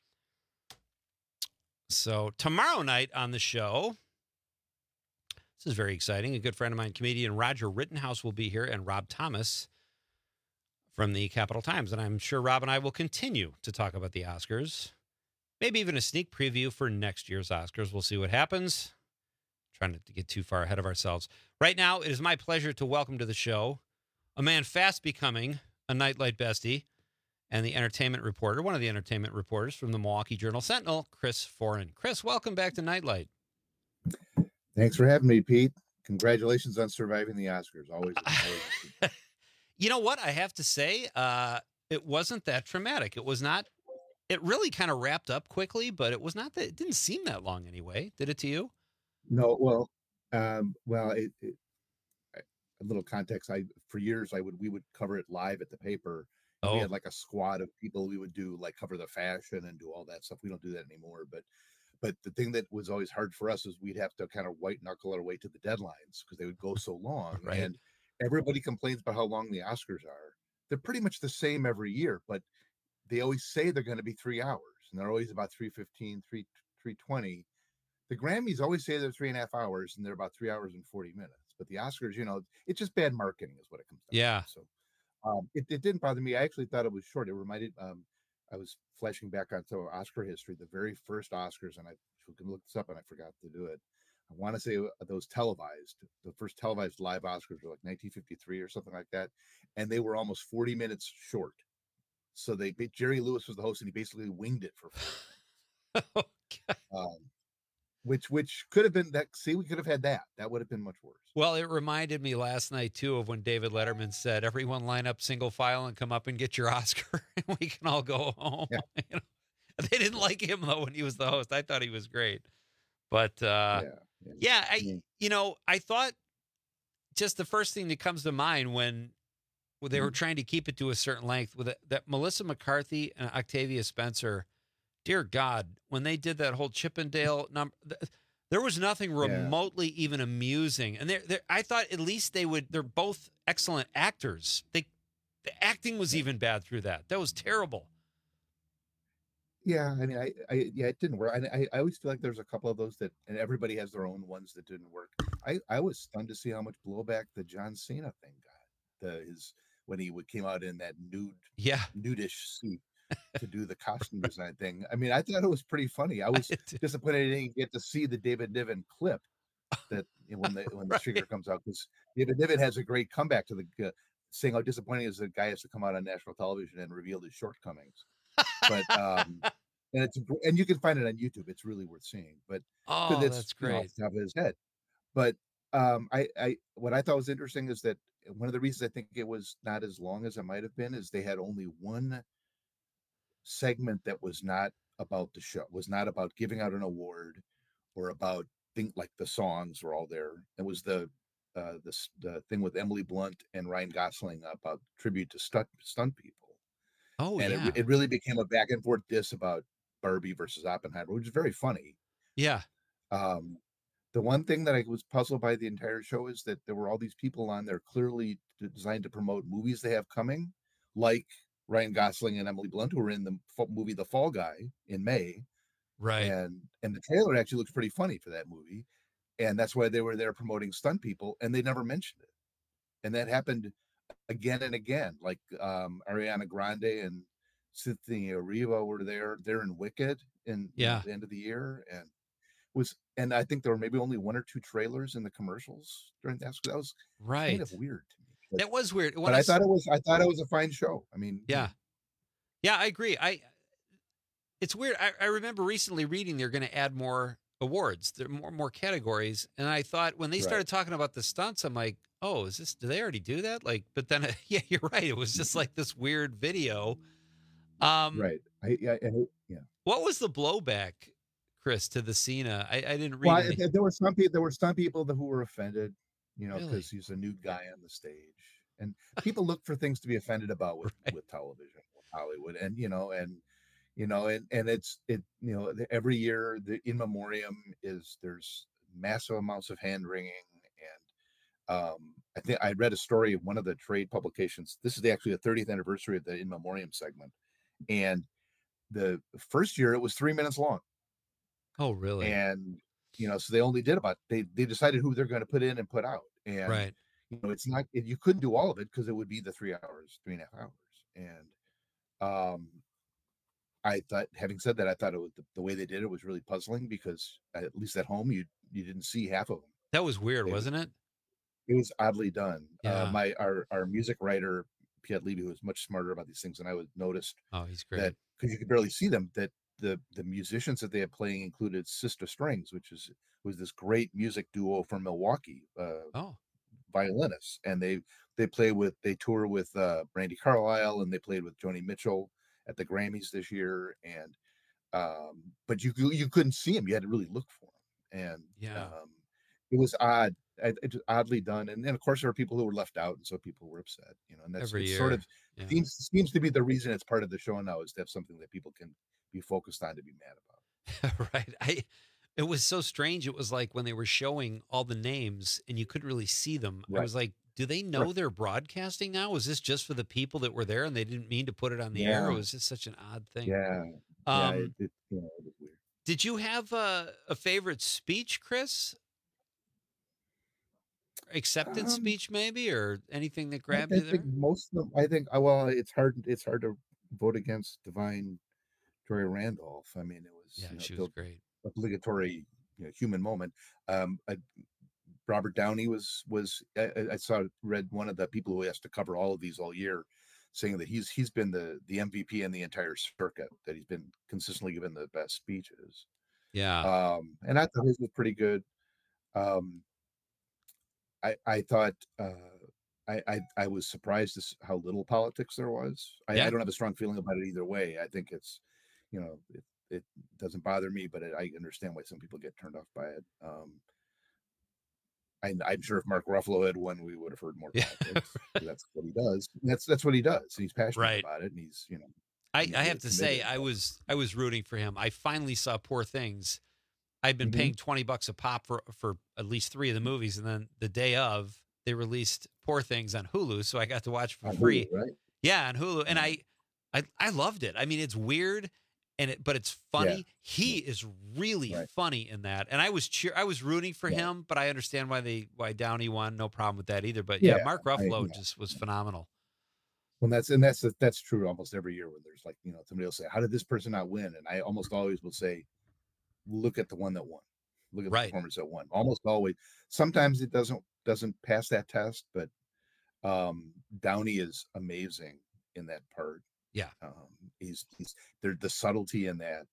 S19: So tomorrow night on the show, this is very exciting. A good friend of mine, comedian Roger Rittenhouse, will be here, and Rob Thomas from the Capital Times. And I'm sure Rob and I will continue to talk about the Oscars. Maybe even a sneak preview for next year's Oscars. We'll see what happens. Trying not to get too far ahead of ourselves. Right now, it is my pleasure to welcome to the show a man fast becoming a Nightlight bestie and the entertainment reporter, one of the entertainment reporters from the Milwaukee Journal-Sentinel, Chris Foran. Chris, welcome back to Nightlight.
S3: Thanks for having me, Pete. Congratulations on surviving the Oscars. Always.
S19: You know what? I have to say, it wasn't that traumatic. It was not. It really kind of wrapped up quickly, but it was not that. It didn't seem that long anyway. Did it to you?
S3: No, well, a little context. For years we would cover it live at the paper. We had like a squad of people. We would do like cover the fashion and do all that stuff. We don't do that anymore. But the thing that was always hard for us is we'd have to kind of white knuckle our way to the deadlines because they would go so long.
S19: Right.
S3: And everybody complains about how long the Oscars are. They're pretty much the same every year, but they always say they're going to be 3 hours, and they're always about 3:15, 3:20. The Grammys always say they're 3.5 hours, and they're about 3 hours and 40 minutes. But the Oscars, it's just bad marketing is what it comes down
S19: Yeah.
S3: to. So it didn't bother me. I actually thought it was short. It reminded I was flashing back on some Oscar history, the very first Oscars, and I can look this up, and I forgot to do it. I want to say those televised, the first televised live Oscars were like 1953 or something like that, and they were almost 40 minutes short. So Jerry Lewis was the host, and he basically winged it for 40 minutes. Which could have been that. See, we could have had that. That would have been much worse.
S19: Well, it reminded me last night, too, of when David Letterman said, everyone line up single file and come up and get your Oscar, and we can all go home. Yeah. They didn't like him, though, when he was the host. I thought he was great. But, I thought just the first thing that comes to mind when they were trying to keep it to a certain length, with that Melissa McCarthy and Octavia Spencer, dear God, when they did that whole Chippendale number, there was nothing remotely even amusing. And I thought at least they're both excellent actors. The acting was even bad through that. That was terrible.
S3: Yeah, I mean, it didn't work. I always feel like there's a couple of those that, and everybody has their own ones that didn't work. I was stunned to see how much blowback the John Cena thing got. When he came out in that nudish suit to do the costume design thing. I mean, I thought it was pretty funny. I was disappointed I didn't get to see the David Niven clip that when the trigger comes out, because David Niven has a great comeback to the saying how disappointing is the guy has to come out on national television and reveal his shortcomings. But and you can find it on YouTube. It's really worth seeing. But
S19: that's great.
S3: Off the top of his head. But I what I thought was interesting is that one of the reasons I think it was not as long as it might have been is they had only one segment that was not about the show, was not about giving out an award or about things like the songs were all there. It was the thing with Emily Blunt and Ryan Gosling about tribute to stunt people. It really became a back and forth diss about Barbie versus Oppenheimer, which is very funny.
S19: Yeah.
S3: The one thing that I was puzzled by the entire show is that there were all these people on there clearly designed to promote movies they have coming, like Ryan Gosling and Emily Blunt, who were in the movie The Fall Guy in May.
S19: Right.
S3: And the trailer actually looks pretty funny for that movie. And that's why they were there promoting stunt people, and they never mentioned it. And that happened again and again. Like Ariana Grande and Cynthia Erivo were there. They're in Wicked at the end of the year. And I think there were maybe only 1 or 2 trailers in the commercials during that. So that was kind of weird to me.
S19: That was weird.
S3: But I thought it was a fine show. I mean,
S19: yeah, I agree. It's weird. I remember recently reading they're going to add more awards. There are more categories. And I thought when they started talking about the stunts, I'm like, oh, do they already do that? Like, but then, yeah, you're right. It was just like this weird video.
S3: Right. Yeah.
S19: What was the blowback, Chris, to the Cena? I didn't read.
S3: Well, there were some people who were offended, because he's a nude guy on the stage, and people look for things to be offended about with television, with Hollywood, and every year the in memoriam there's massive amounts of hand wringing, and I think I read a story of one of the trade publications. This is actually the 30th anniversary of the in memoriam segment, and the first year it was 3 minutes long.
S19: Oh, really?
S3: And so they only did they decided who they're going to put in and put out, and it's not, you couldn't do all of it because it would be the 3 hours, 3.5 hours, and I thought, having said that, I thought it was the way they did it was really puzzling, because at least at home you didn't see half of them.
S19: That was weird, wasn't it?
S3: It was oddly done.
S19: Yeah.
S3: Our music writer Piet Levy, who was much smarter about these things than I would noticed.
S19: Oh, he's great.
S3: That because you could barely see them. That the musicians that they had playing included Sister Strings, which was this great music duo from Milwaukee. Violinists, and they tour with Brandy Carlisle, and they played with Joni Mitchell at the Grammys this year, and but you couldn't see them. You had to really look for them, and it was odd. It was oddly done, and of course there were people who were left out, and so people were upset. And that's
S19: every year.
S3: Sort of seems to be the reason it's part of the show now, is to have something that people can be focused on to be mad about.
S19: Right. It was so strange. It was like when they were showing all the names and you couldn't really see them. I was like, do they know they're broadcasting now? Was this just for the people that were there and they didn't mean to put it on the air? Or was this such an odd thing?
S3: Yeah. It was weird.
S19: Did you have a favorite speech, Chris? Acceptance speech, maybe, or anything that grabbed you there?
S3: I think most of them. I think it's hard to vote against Divine Joy Randolph. I mean, it was
S19: she was great.
S3: Obligatory human moment. Robert Downey was I read one of the people who has to cover all of these all year, saying that he's been the MVP in the entire circuit, that he's been consistently given the best speeches.
S19: Yeah.
S3: And I thought his was pretty good. I thought I was surprised how little politics there was. I don't have a strong feeling about it either way. I think it's it doesn't bother me, but I understand why some people get turned off by it. I'm sure if Mark Ruffalo had won, we would have heard more politics. That's what he does. That's what he does. He's passionate about it, and he's
S19: I have to say, I was rooting for him. I finally saw Poor Things. I'd been paying $20 a pop for at least 3 of the movies, and then the day of, they released Poor Things on Hulu, so I got to watch for free.
S3: Hulu, right?
S19: Yeah, on Hulu, and I loved it. I mean, it's weird, but it's funny. Yeah. He is really funny in that, and I was rooting for him, but I understand why Downey won. No problem with that either. But Mark Ruffalo just was phenomenal.
S3: Well, that's true almost every year, when there's somebody will say, "How did this person not win?" And I almost always will say, look at the one that won. Look at the performance that won. Almost always. Sometimes it doesn't pass that test, but Downey is amazing in that part.
S19: Yeah.
S3: He's the subtlety in that,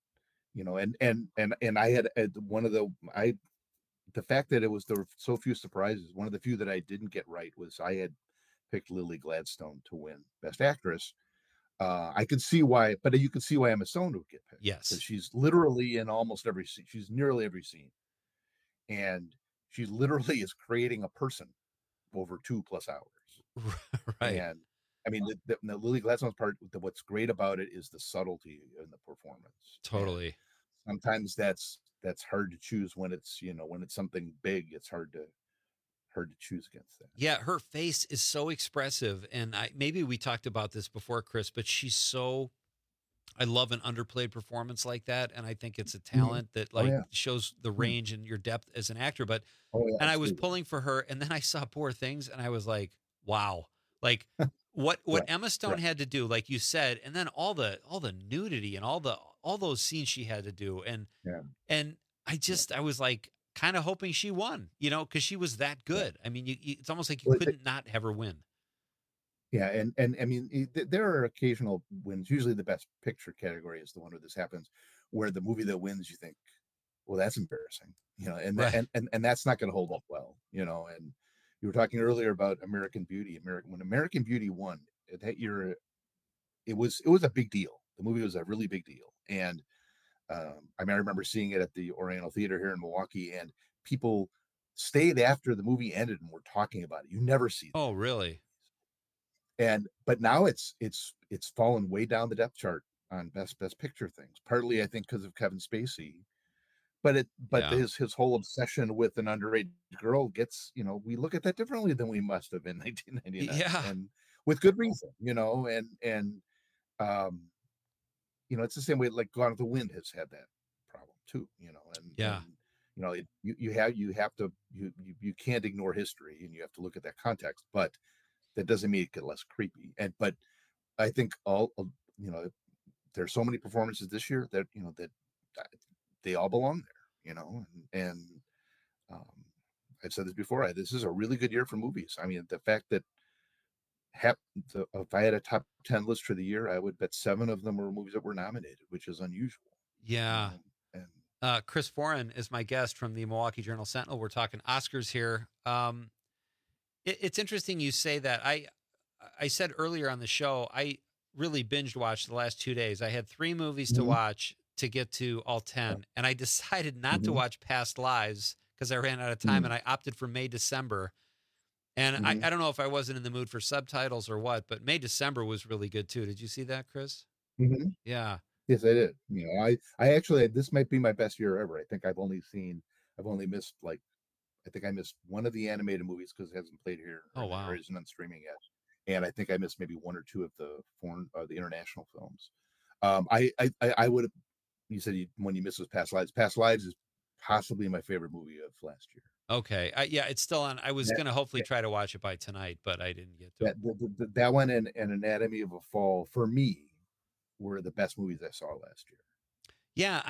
S3: and I had one of the fact that there were so few surprises. One of the few that I didn't get right was I had picked Lily Gladstone to win Best Actress. I could see why, but you could see why Emma Stone would get picked.
S19: Yes,
S3: because she's literally in almost every scene. She's nearly every scene, and she literally is creating a person over 2+ hours.
S19: Right.
S3: And I mean, the Lily Gladstone's part. What's great about it is the subtlety in the performance.
S19: Totally.
S3: And sometimes that's hard to choose when it's when it's something big. It's hard to choose against that.
S19: Yeah, her face is so expressive, and maybe we talked about this before, Chris, but I love an underplayed performance like that, and I think it's a talent that shows the range and your depth as an actor. But and I was pulling for her, and then I saw Poor Things, and I was like, wow, like what Emma Stone had to do, like you said, and then all the nudity and all those scenes she had to do, and I was like, kind of hoping she won, because she was that good. I mean, it's almost like you couldn't not have her win.
S3: Yeah, and I mean, there are occasional wins. Usually, the best picture category is the one where this happens, where the movie that wins, you think, well, that's embarrassing, and
S19: Right.
S3: and that's not going to hold up well, And you were talking earlier about American Beauty. When American Beauty won that year, it was a big deal. The movie was a really big deal, and I mean, I remember seeing it at the Oriental Theater here in Milwaukee, and people stayed after the movie ended and were talking about it. You never see that.
S19: Oh, really?
S3: But now it's fallen way down the depth chart on best picture things. Partly, I think, because of Kevin Spacey, but
S19: Yeah.
S3: his whole obsession with an underage girl gets, we look at that differently than we must have in 1999,
S19: Yeah.
S3: and with good reason, it's the same way like Gone with the Wind has had that problem too,
S19: Yeah.
S3: you can't ignore history, and you have to look at that context, but that doesn't mean it get less creepy. But I think there's so many performances this year that that they all belong there, and I've said this before. This is a really good year for movies. I mean, the fact that if I had a top 10 list for the year, I would bet 7 of them were movies that were nominated, which is unusual.
S19: Yeah. Chris Foran is my guest from the Milwaukee Journal Sentinel. We're talking Oscars here. It's interesting you say that. I said earlier on the show, I really binge watched the last 2 days. I had 3 movies to watch to get to all 10, and I decided not to watch Past Lives because I ran out of time, and I opted for May, December. And I don't know if I wasn't in the mood for subtitles or what, but May, December was really good too. Did you see that, Chris?
S3: Mm-hmm.
S19: Yeah.
S3: Yes, I did. I actually, this might be my best year ever. I think I missed I missed one of the animated movies because it hasn't played here.
S19: Oh, wow.
S3: Or isn't on streaming yet. And I think I missed maybe 1 or 2 of the foreign, the international films. I would have, you said when you missed was Past Lives. Past Lives is possibly my favorite movie of last year.
S19: Okay. Yeah, it's still on. I was going to hopefully try to watch it by tonight, but I didn't get to
S3: it. That one and Anatomy of a Fall, for me, were the best movies I saw last year.
S19: Yeah,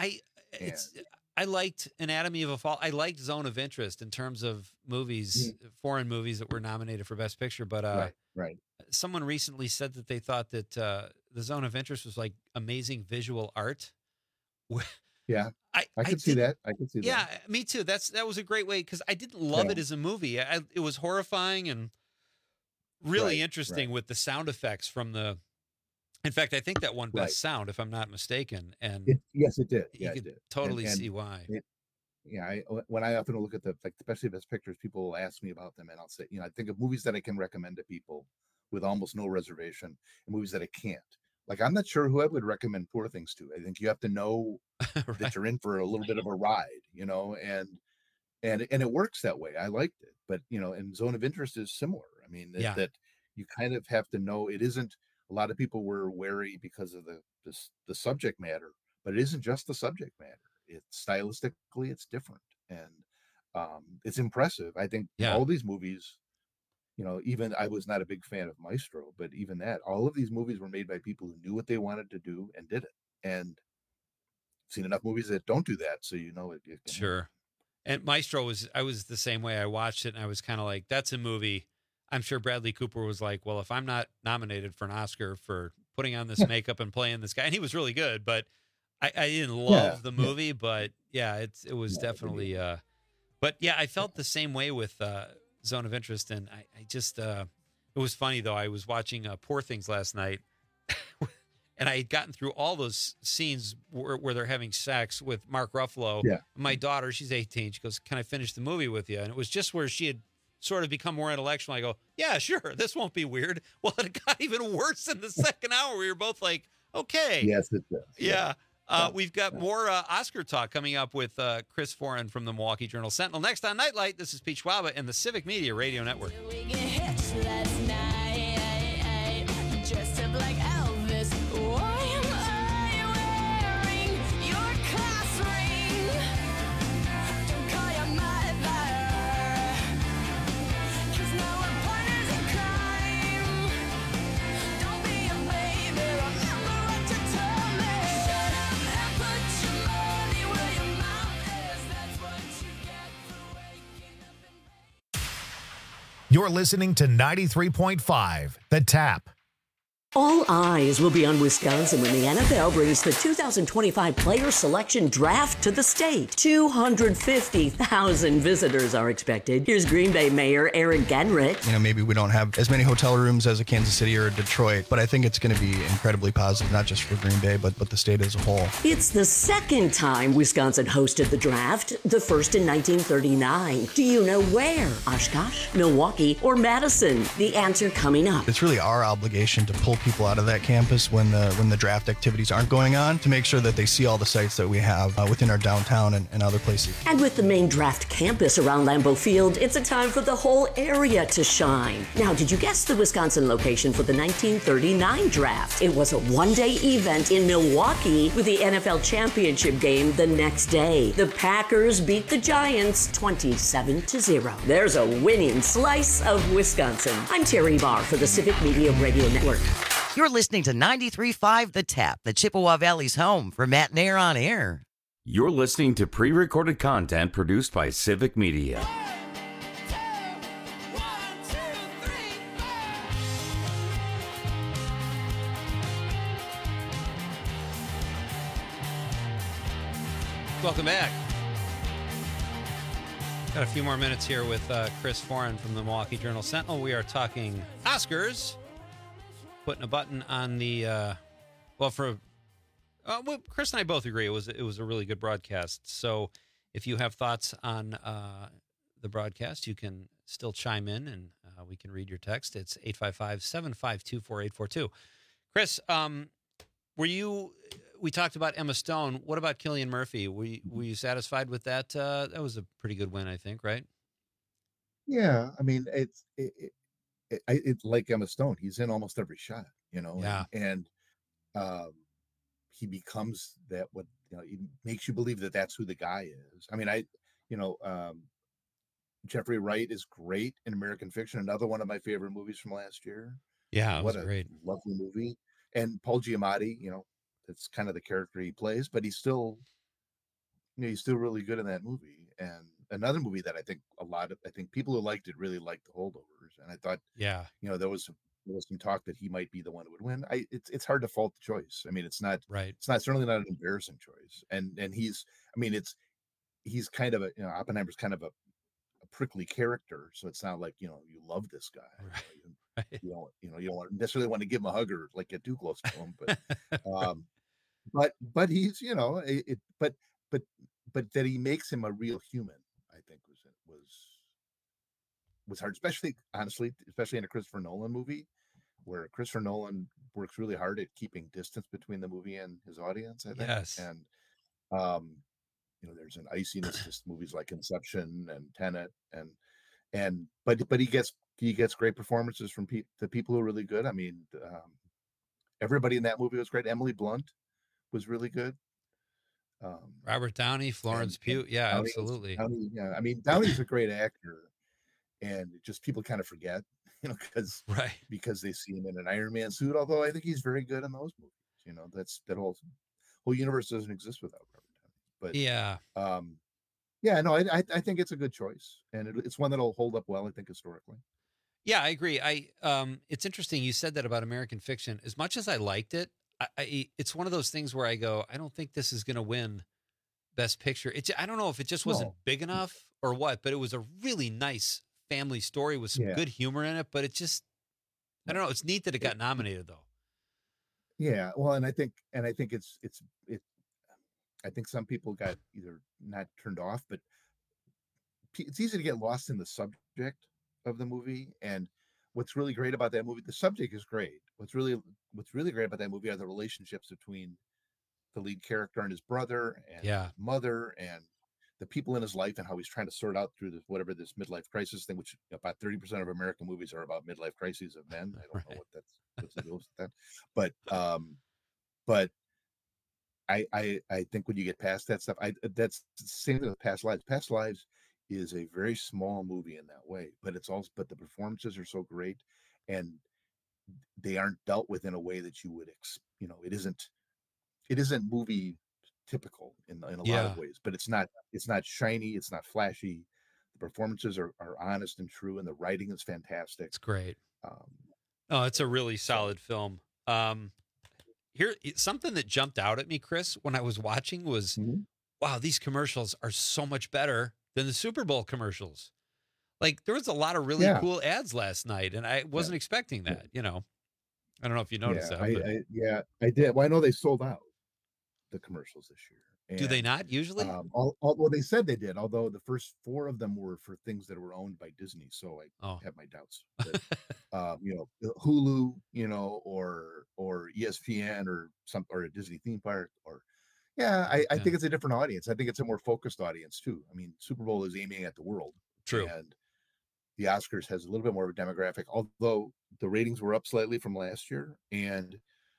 S19: I liked Anatomy of a Fall. I liked Zone of Interest in terms of movies, foreign movies that were nominated for Best Picture. But
S3: right.
S19: Someone recently said that they thought that the Zone of Interest was like amazing visual art.
S3: Yeah, I could see that.
S19: Yeah, me too. That was a great way because I didn't love it as a movie. It was horrifying and really interesting with the sound effects from the. In fact, I think that won Best Sound, if I'm not mistaken. And
S3: yes, it did. Yeah,
S19: you could totally see why.
S3: When I often look at especially Best Pictures, people will ask me about them, and I'll say, I think of movies that I can recommend to people with almost no reservation, and movies that I can't. Like, I'm not sure who I would recommend Poor Things to. I think you have to know that you're in for a little bit of a ride, and it works that way. I liked it, but and Zone of Interest is similar. I mean, that you kind of have to know it isn't. A lot of people were wary because of the subject matter, but it isn't just the subject matter. It's stylistically, it's different, and it's impressive. I think all these movies, even I was not a big fan of Maestro, but even that, all of these movies were made by people who knew what they wanted to do and did it. And I've seen enough movies that don't do that, so it
S19: Sure. And Maestro I was the same way. I watched it and I was kind of like, that's a movie. I'm sure Bradley Cooper was like, well, if I'm not nominated for an Oscar for putting on this makeup and playing this guy, and he was really good, but I didn't love the movie, but it was definitely, but yeah, I felt the same way with Zone of Interest. And I just, it was funny though. I was watching Poor Things last night and I had gotten through all those scenes where they're having sex with Mark Ruffalo.
S3: Yeah.
S19: My daughter, she's 18. She goes, can I finish the movie with you? And it was just where she had sort of become more intellectual. I go, yeah, sure. This won't be weird. Well, it got even worse in the second hour. We were both like, okay.
S3: Yes, it does.
S19: Yeah. We've got more Oscar talk coming up with Chris Foran from the Milwaukee Journal Sentinel. Next on Nightlight, this is Pete Schwaba and the Civic Media Radio Network.
S5: Dressed up like Elvis. Why am I wearing your class ring? Don't call your mother, 'cause now we're partners in crime. Don't be a baby, remember what you told me. Shut up and put your money where your mouth is. That's what you get for waking up in bed.
S2: You're listening to 93.5 The Tap.
S6: All eyes will be on Wisconsin when the NFL brings the 2025 player selection draft to the state. 250,000 visitors are expected. Here's Green Bay Mayor Aaron Genrich.
S7: You know, maybe we don't have as many hotel rooms as a Kansas City or a Detroit, but I think it's going to be incredibly positive, not just for Green Bay, but the state as a whole.
S6: It's the second time Wisconsin hosted the draft, the first in 1939. Do you know where? Oshkosh, Milwaukee, or Madison? The answer coming up.
S7: It's really our obligation to pull people out of that campus when the draft activities aren't going on to make sure that they see all the sites that we have within our downtown and other places.
S6: And with the main draft campus around Lambeau Field, it's a time for the whole area to shine. Now, did you guess the Wisconsin location for the 1939 draft? It was a one-day event in Milwaukee with the NFL championship game the next day. The Packers beat the Giants 27-0. There's a winning slice of Wisconsin. I'm Terry Barr for the Civic Media Radio Network.
S8: You're listening to 93.5 The Tap, the Chippewa Valley's home for Matt Nair on air.
S20: You're listening to pre-recorded content produced by Civic Media.
S19: Welcome back. Got a few more minutes here with Chris Foran from the Milwaukee Journal Sentinel. We are talking Oscars. Putting a button on the Chris and I both agree it was a really good broadcast. So if you have thoughts on the broadcast, you can still chime in and we can read your text. It's 855-752-4842. Chris, we talked about Emma Stone. What about Cillian Murphy? Were you satisfied with that? That was a pretty good win, I think, right?
S3: Yeah, I mean it's like Emma Stone. He's in almost every shot, you know.
S19: Yeah.
S3: And he becomes that. What it makes you believe that that's who the guy is. I mean, Jeffrey Wright is great in American Fiction. Another one of my favorite movies from last year.
S19: Yeah, it was
S3: what a
S19: great,
S3: lovely movie. And Paul Giamatti, that's kind of the character he plays, but he's still really good in that movie. And another movie that I think people who liked it really liked The Holdovers. And I thought,
S19: yeah,
S3: there was some talk that he might be the one who would win. It's hard to fault the choice. I mean, it's not
S19: right.
S3: It's not certainly not an embarrassing choice. And he's kind of Oppenheimer's kind of a prickly character. So it's not like, you love this guy.
S19: Right.
S3: You don't necessarily want to give him a hug or like get too close to him, but he's, but that he makes him a real human, I think was hard, especially in a Christopher Nolan movie, where Christopher Nolan works really hard at keeping distance between the movie and his audience, I think.
S19: Yes.
S3: And there's an iciness to movies like Inception and Tenet, but he gets great performances from the people who are really good. I mean, everybody in that movie was great. Emily Blunt was really good.
S19: Robert Downey, Florence Pugh. Yeah,
S3: Downey
S19: absolutely.
S3: I mean, Downey's a great actor, and just people kind of forget, because they see him in an Iron Man suit. Although I think he's very good in those movies. That whole universe doesn't exist without Robert Downey. But
S19: yeah,
S3: I think it's a good choice, and it's one that'll hold up well, I think, historically.
S19: Yeah, I agree. It's interesting you said that about American Fiction. As much as I liked it, it's one of those things where I go, I don't think this is going to win Best Picture. I don't know if it just wasn't big enough or what, but it was a really nice family story with some good humor in it. But it just, I don't know. It's neat that it got nominated, though.
S3: Yeah, well, and I think I think some people got either not turned off, but it's easy to get lost in the subject of the movie. And what's really great about that movie, the subject is great. What's really great about that movie are the relationships between the lead character and his brother and his mother and the people in his life, and how he's trying to sort out through this midlife crisis thing, which about 30% of American movies are about midlife crises of men. I don't know what's the deal with that, but I think when you get past that stuff, that's the same thing with Past Lives. Past Lives is a very small movie in that way, but the performances are so great, and they aren't dealt with in a way that you would, it isn't movie typical in a lot of ways, but it's not shiny, it's not flashy. The performances are honest and true, and the writing is fantastic.
S19: It's great. Oh, it's a really solid film. Here, something that jumped out at me, Chris, when I was watching was, wow, these commercials are so much better than the Super Bowl commercials. Like, there was a lot of really cool ads last night, and I wasn't expecting that, you know. I don't know if you noticed that. But...
S3: I did. Well, I know they sold out the commercials this year. And,
S19: do they not usually?
S3: Although they said they did, although the first 4 of them were for things that were owned by Disney. So I have my doubts. But, you know, Hulu, you know, or ESPN or a Disney theme park, or I think it's a different audience. I think it's a more focused audience too. I mean, Super Bowl is aiming at the world.
S19: True.
S3: And the Oscars has a little bit more of a demographic, although the ratings were up slightly from last year. And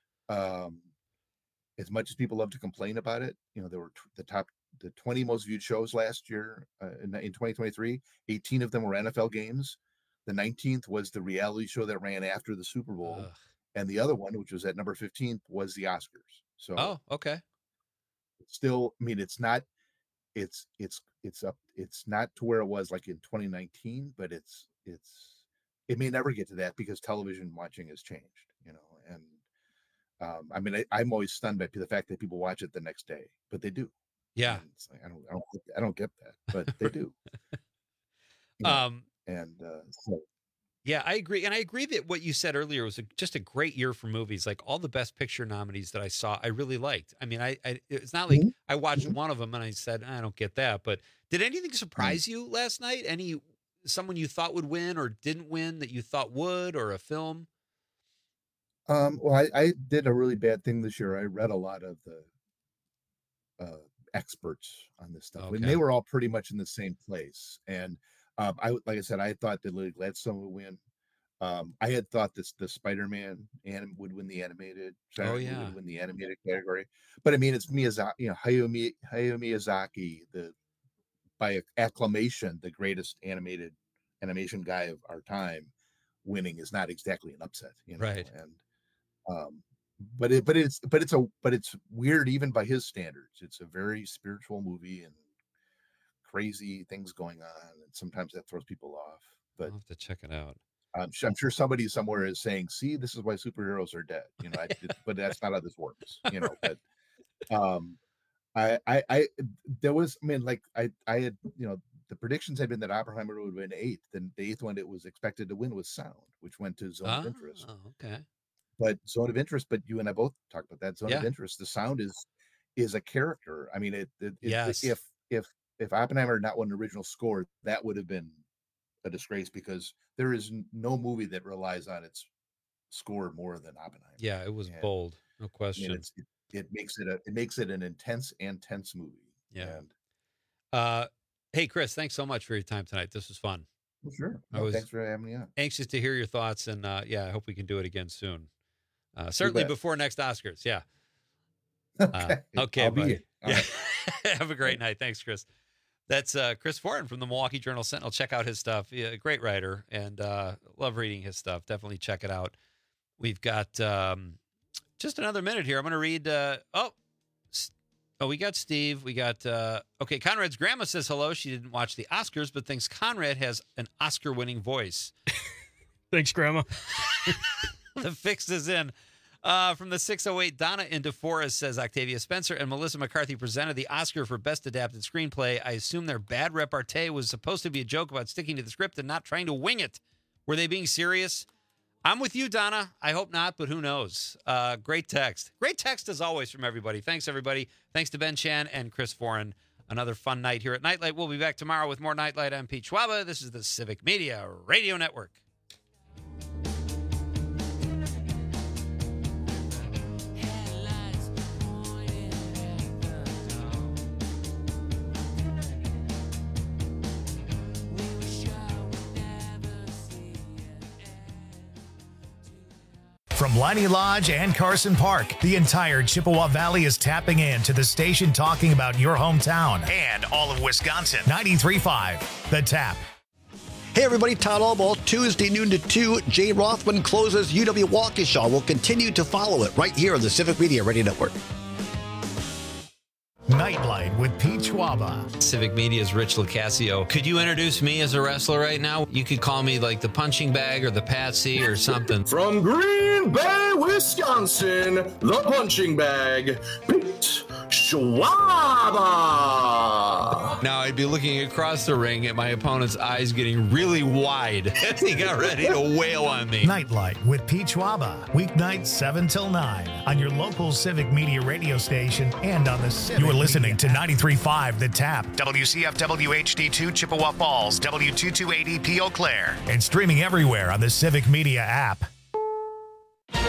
S3: as much as people love to complain about it, you know, there were the 20 most viewed shows last year in 2023. 18 of them were NFL games. The 19th was the reality show that ran after the Super Bowl. And the other one, which was at number 15, was the Oscars. So,
S19: okay.
S3: Still, I mean, it's not to where it was like in 2019, but it may never get to that because television watching has changed, you know. And I mean, I'm always stunned by the fact that people watch it the next day, but they do.
S19: Yeah.
S3: And it's like, I don't get that, but they do. So.
S19: Yeah, I agree. And I agree that what you said earlier was just a great year for movies. Like all the Best Picture nominees that I saw, I really liked. I mean, it's not like I watched one of them and I said, I don't get that. But did anything surprise you last night? Someone you thought would win or didn't win that you thought would, or a film?
S3: Well, I did a really bad thing this year. I read a lot of the experts on this stuff, and they were all pretty much in the same place. And like I said, I thought that Lily Gladstone would win. I had thought the Spider-Man would win the animated. Would win the animated category. But I mean, it's Miyazaki, you know, Hayao Miyazaki, by acclamation, the greatest animation guy of our time, winning is not exactly an upset, you know.
S19: Right.
S3: And but it's weird even by his standards. It's a very spiritual movie and crazy things going on, and sometimes that throws people off. But
S19: I'll have to check it out.
S3: I'm sure somebody somewhere is saying, "See, this is why superheroes are dead," you know. But that's not how this works, you know. But I had, you know, the predictions had been that Oppenheimer would win 8th, and the 8th one it was expected to win was Sound, which went to Zone of Interest.
S19: Okay.
S3: But Zone of Interest, but you and I both talked about that. Zone of Interest, the sound is a character. I mean,
S19: yes.
S3: If Oppenheimer had not won an original score, that would have been a disgrace, because there is no movie that relies on its score more than Oppenheimer.
S19: Yeah, it was bold, no question.
S3: It makes it an intense movie.
S19: Yeah. And, hey, Chris, thanks so much for your time tonight. This was fun.
S3: Well, sure. Thanks for having me on.
S19: Anxious to hear your thoughts, and I hope we can do it again soon. Certainly before next Oscars. Yeah. Okay,
S3: I'll
S19: buddy.
S3: be here.
S19: Yeah. Have a great night. Thanks, Chris. That's Chris Foran from the Milwaukee Journal Sentinel. Check out his stuff. Yeah, great writer, and love reading his stuff. Definitely check it out. We've got just another minute here. I'm going to read. We got Steve. We got Conrad's grandma says hello. She didn't watch the Oscars, but thinks Conrad has an Oscar-winning voice.
S18: Thanks, Grandma.
S19: The fix is in. From the 608, Donna in DeForest says Octavia Spencer and Melissa McCarthy presented the Oscar for Best Adapted Screenplay. I assume their bad repartee was supposed to be a joke about sticking to the script and not trying to wing it. Were they being serious? I'm with you, Donna. I hope not, but who knows? Great text. Great text as always from everybody. Thanks, everybody. Thanks to Ben Chan and Chris Foran. Another fun night here at Nightlight. We'll be back tomorrow with more Nightlight. I'm Pete Schwaba. This is the Civic Media Radio Network.
S2: From Liney Lodge and Carson Park, the entire Chippewa Valley is tapping into the station talking about your hometown and all of Wisconsin. 93.5, The Tap.
S4: Hey everybody, Todd Allball, Tuesday noon to 2. Jay Rothman closes UW Waukesha. We'll continue to follow it right here on the Civic Media Radio Network.
S2: Nightlight with Pete Schwaba.
S28: Civic Media's Rich Lucasio. Could you introduce me as a wrestler right now? You could call me like the punching bag or the Patsy or something.
S22: From Green Bay, Wisconsin, the punching bag, Pete Schwaba.
S28: Now I'd be looking across the ring at my opponent's eyes getting really wide as he got ready to wail on me.
S2: Nightlight with Pete Schwaba. Weeknights 7 till 9 on your local Civic Media radio station and on the Civic. You are listening to 93.5 The Tap, WCFW HD2 Chippewa Falls, W228EP Eau Claire, and streaming everywhere on the Civic Media app.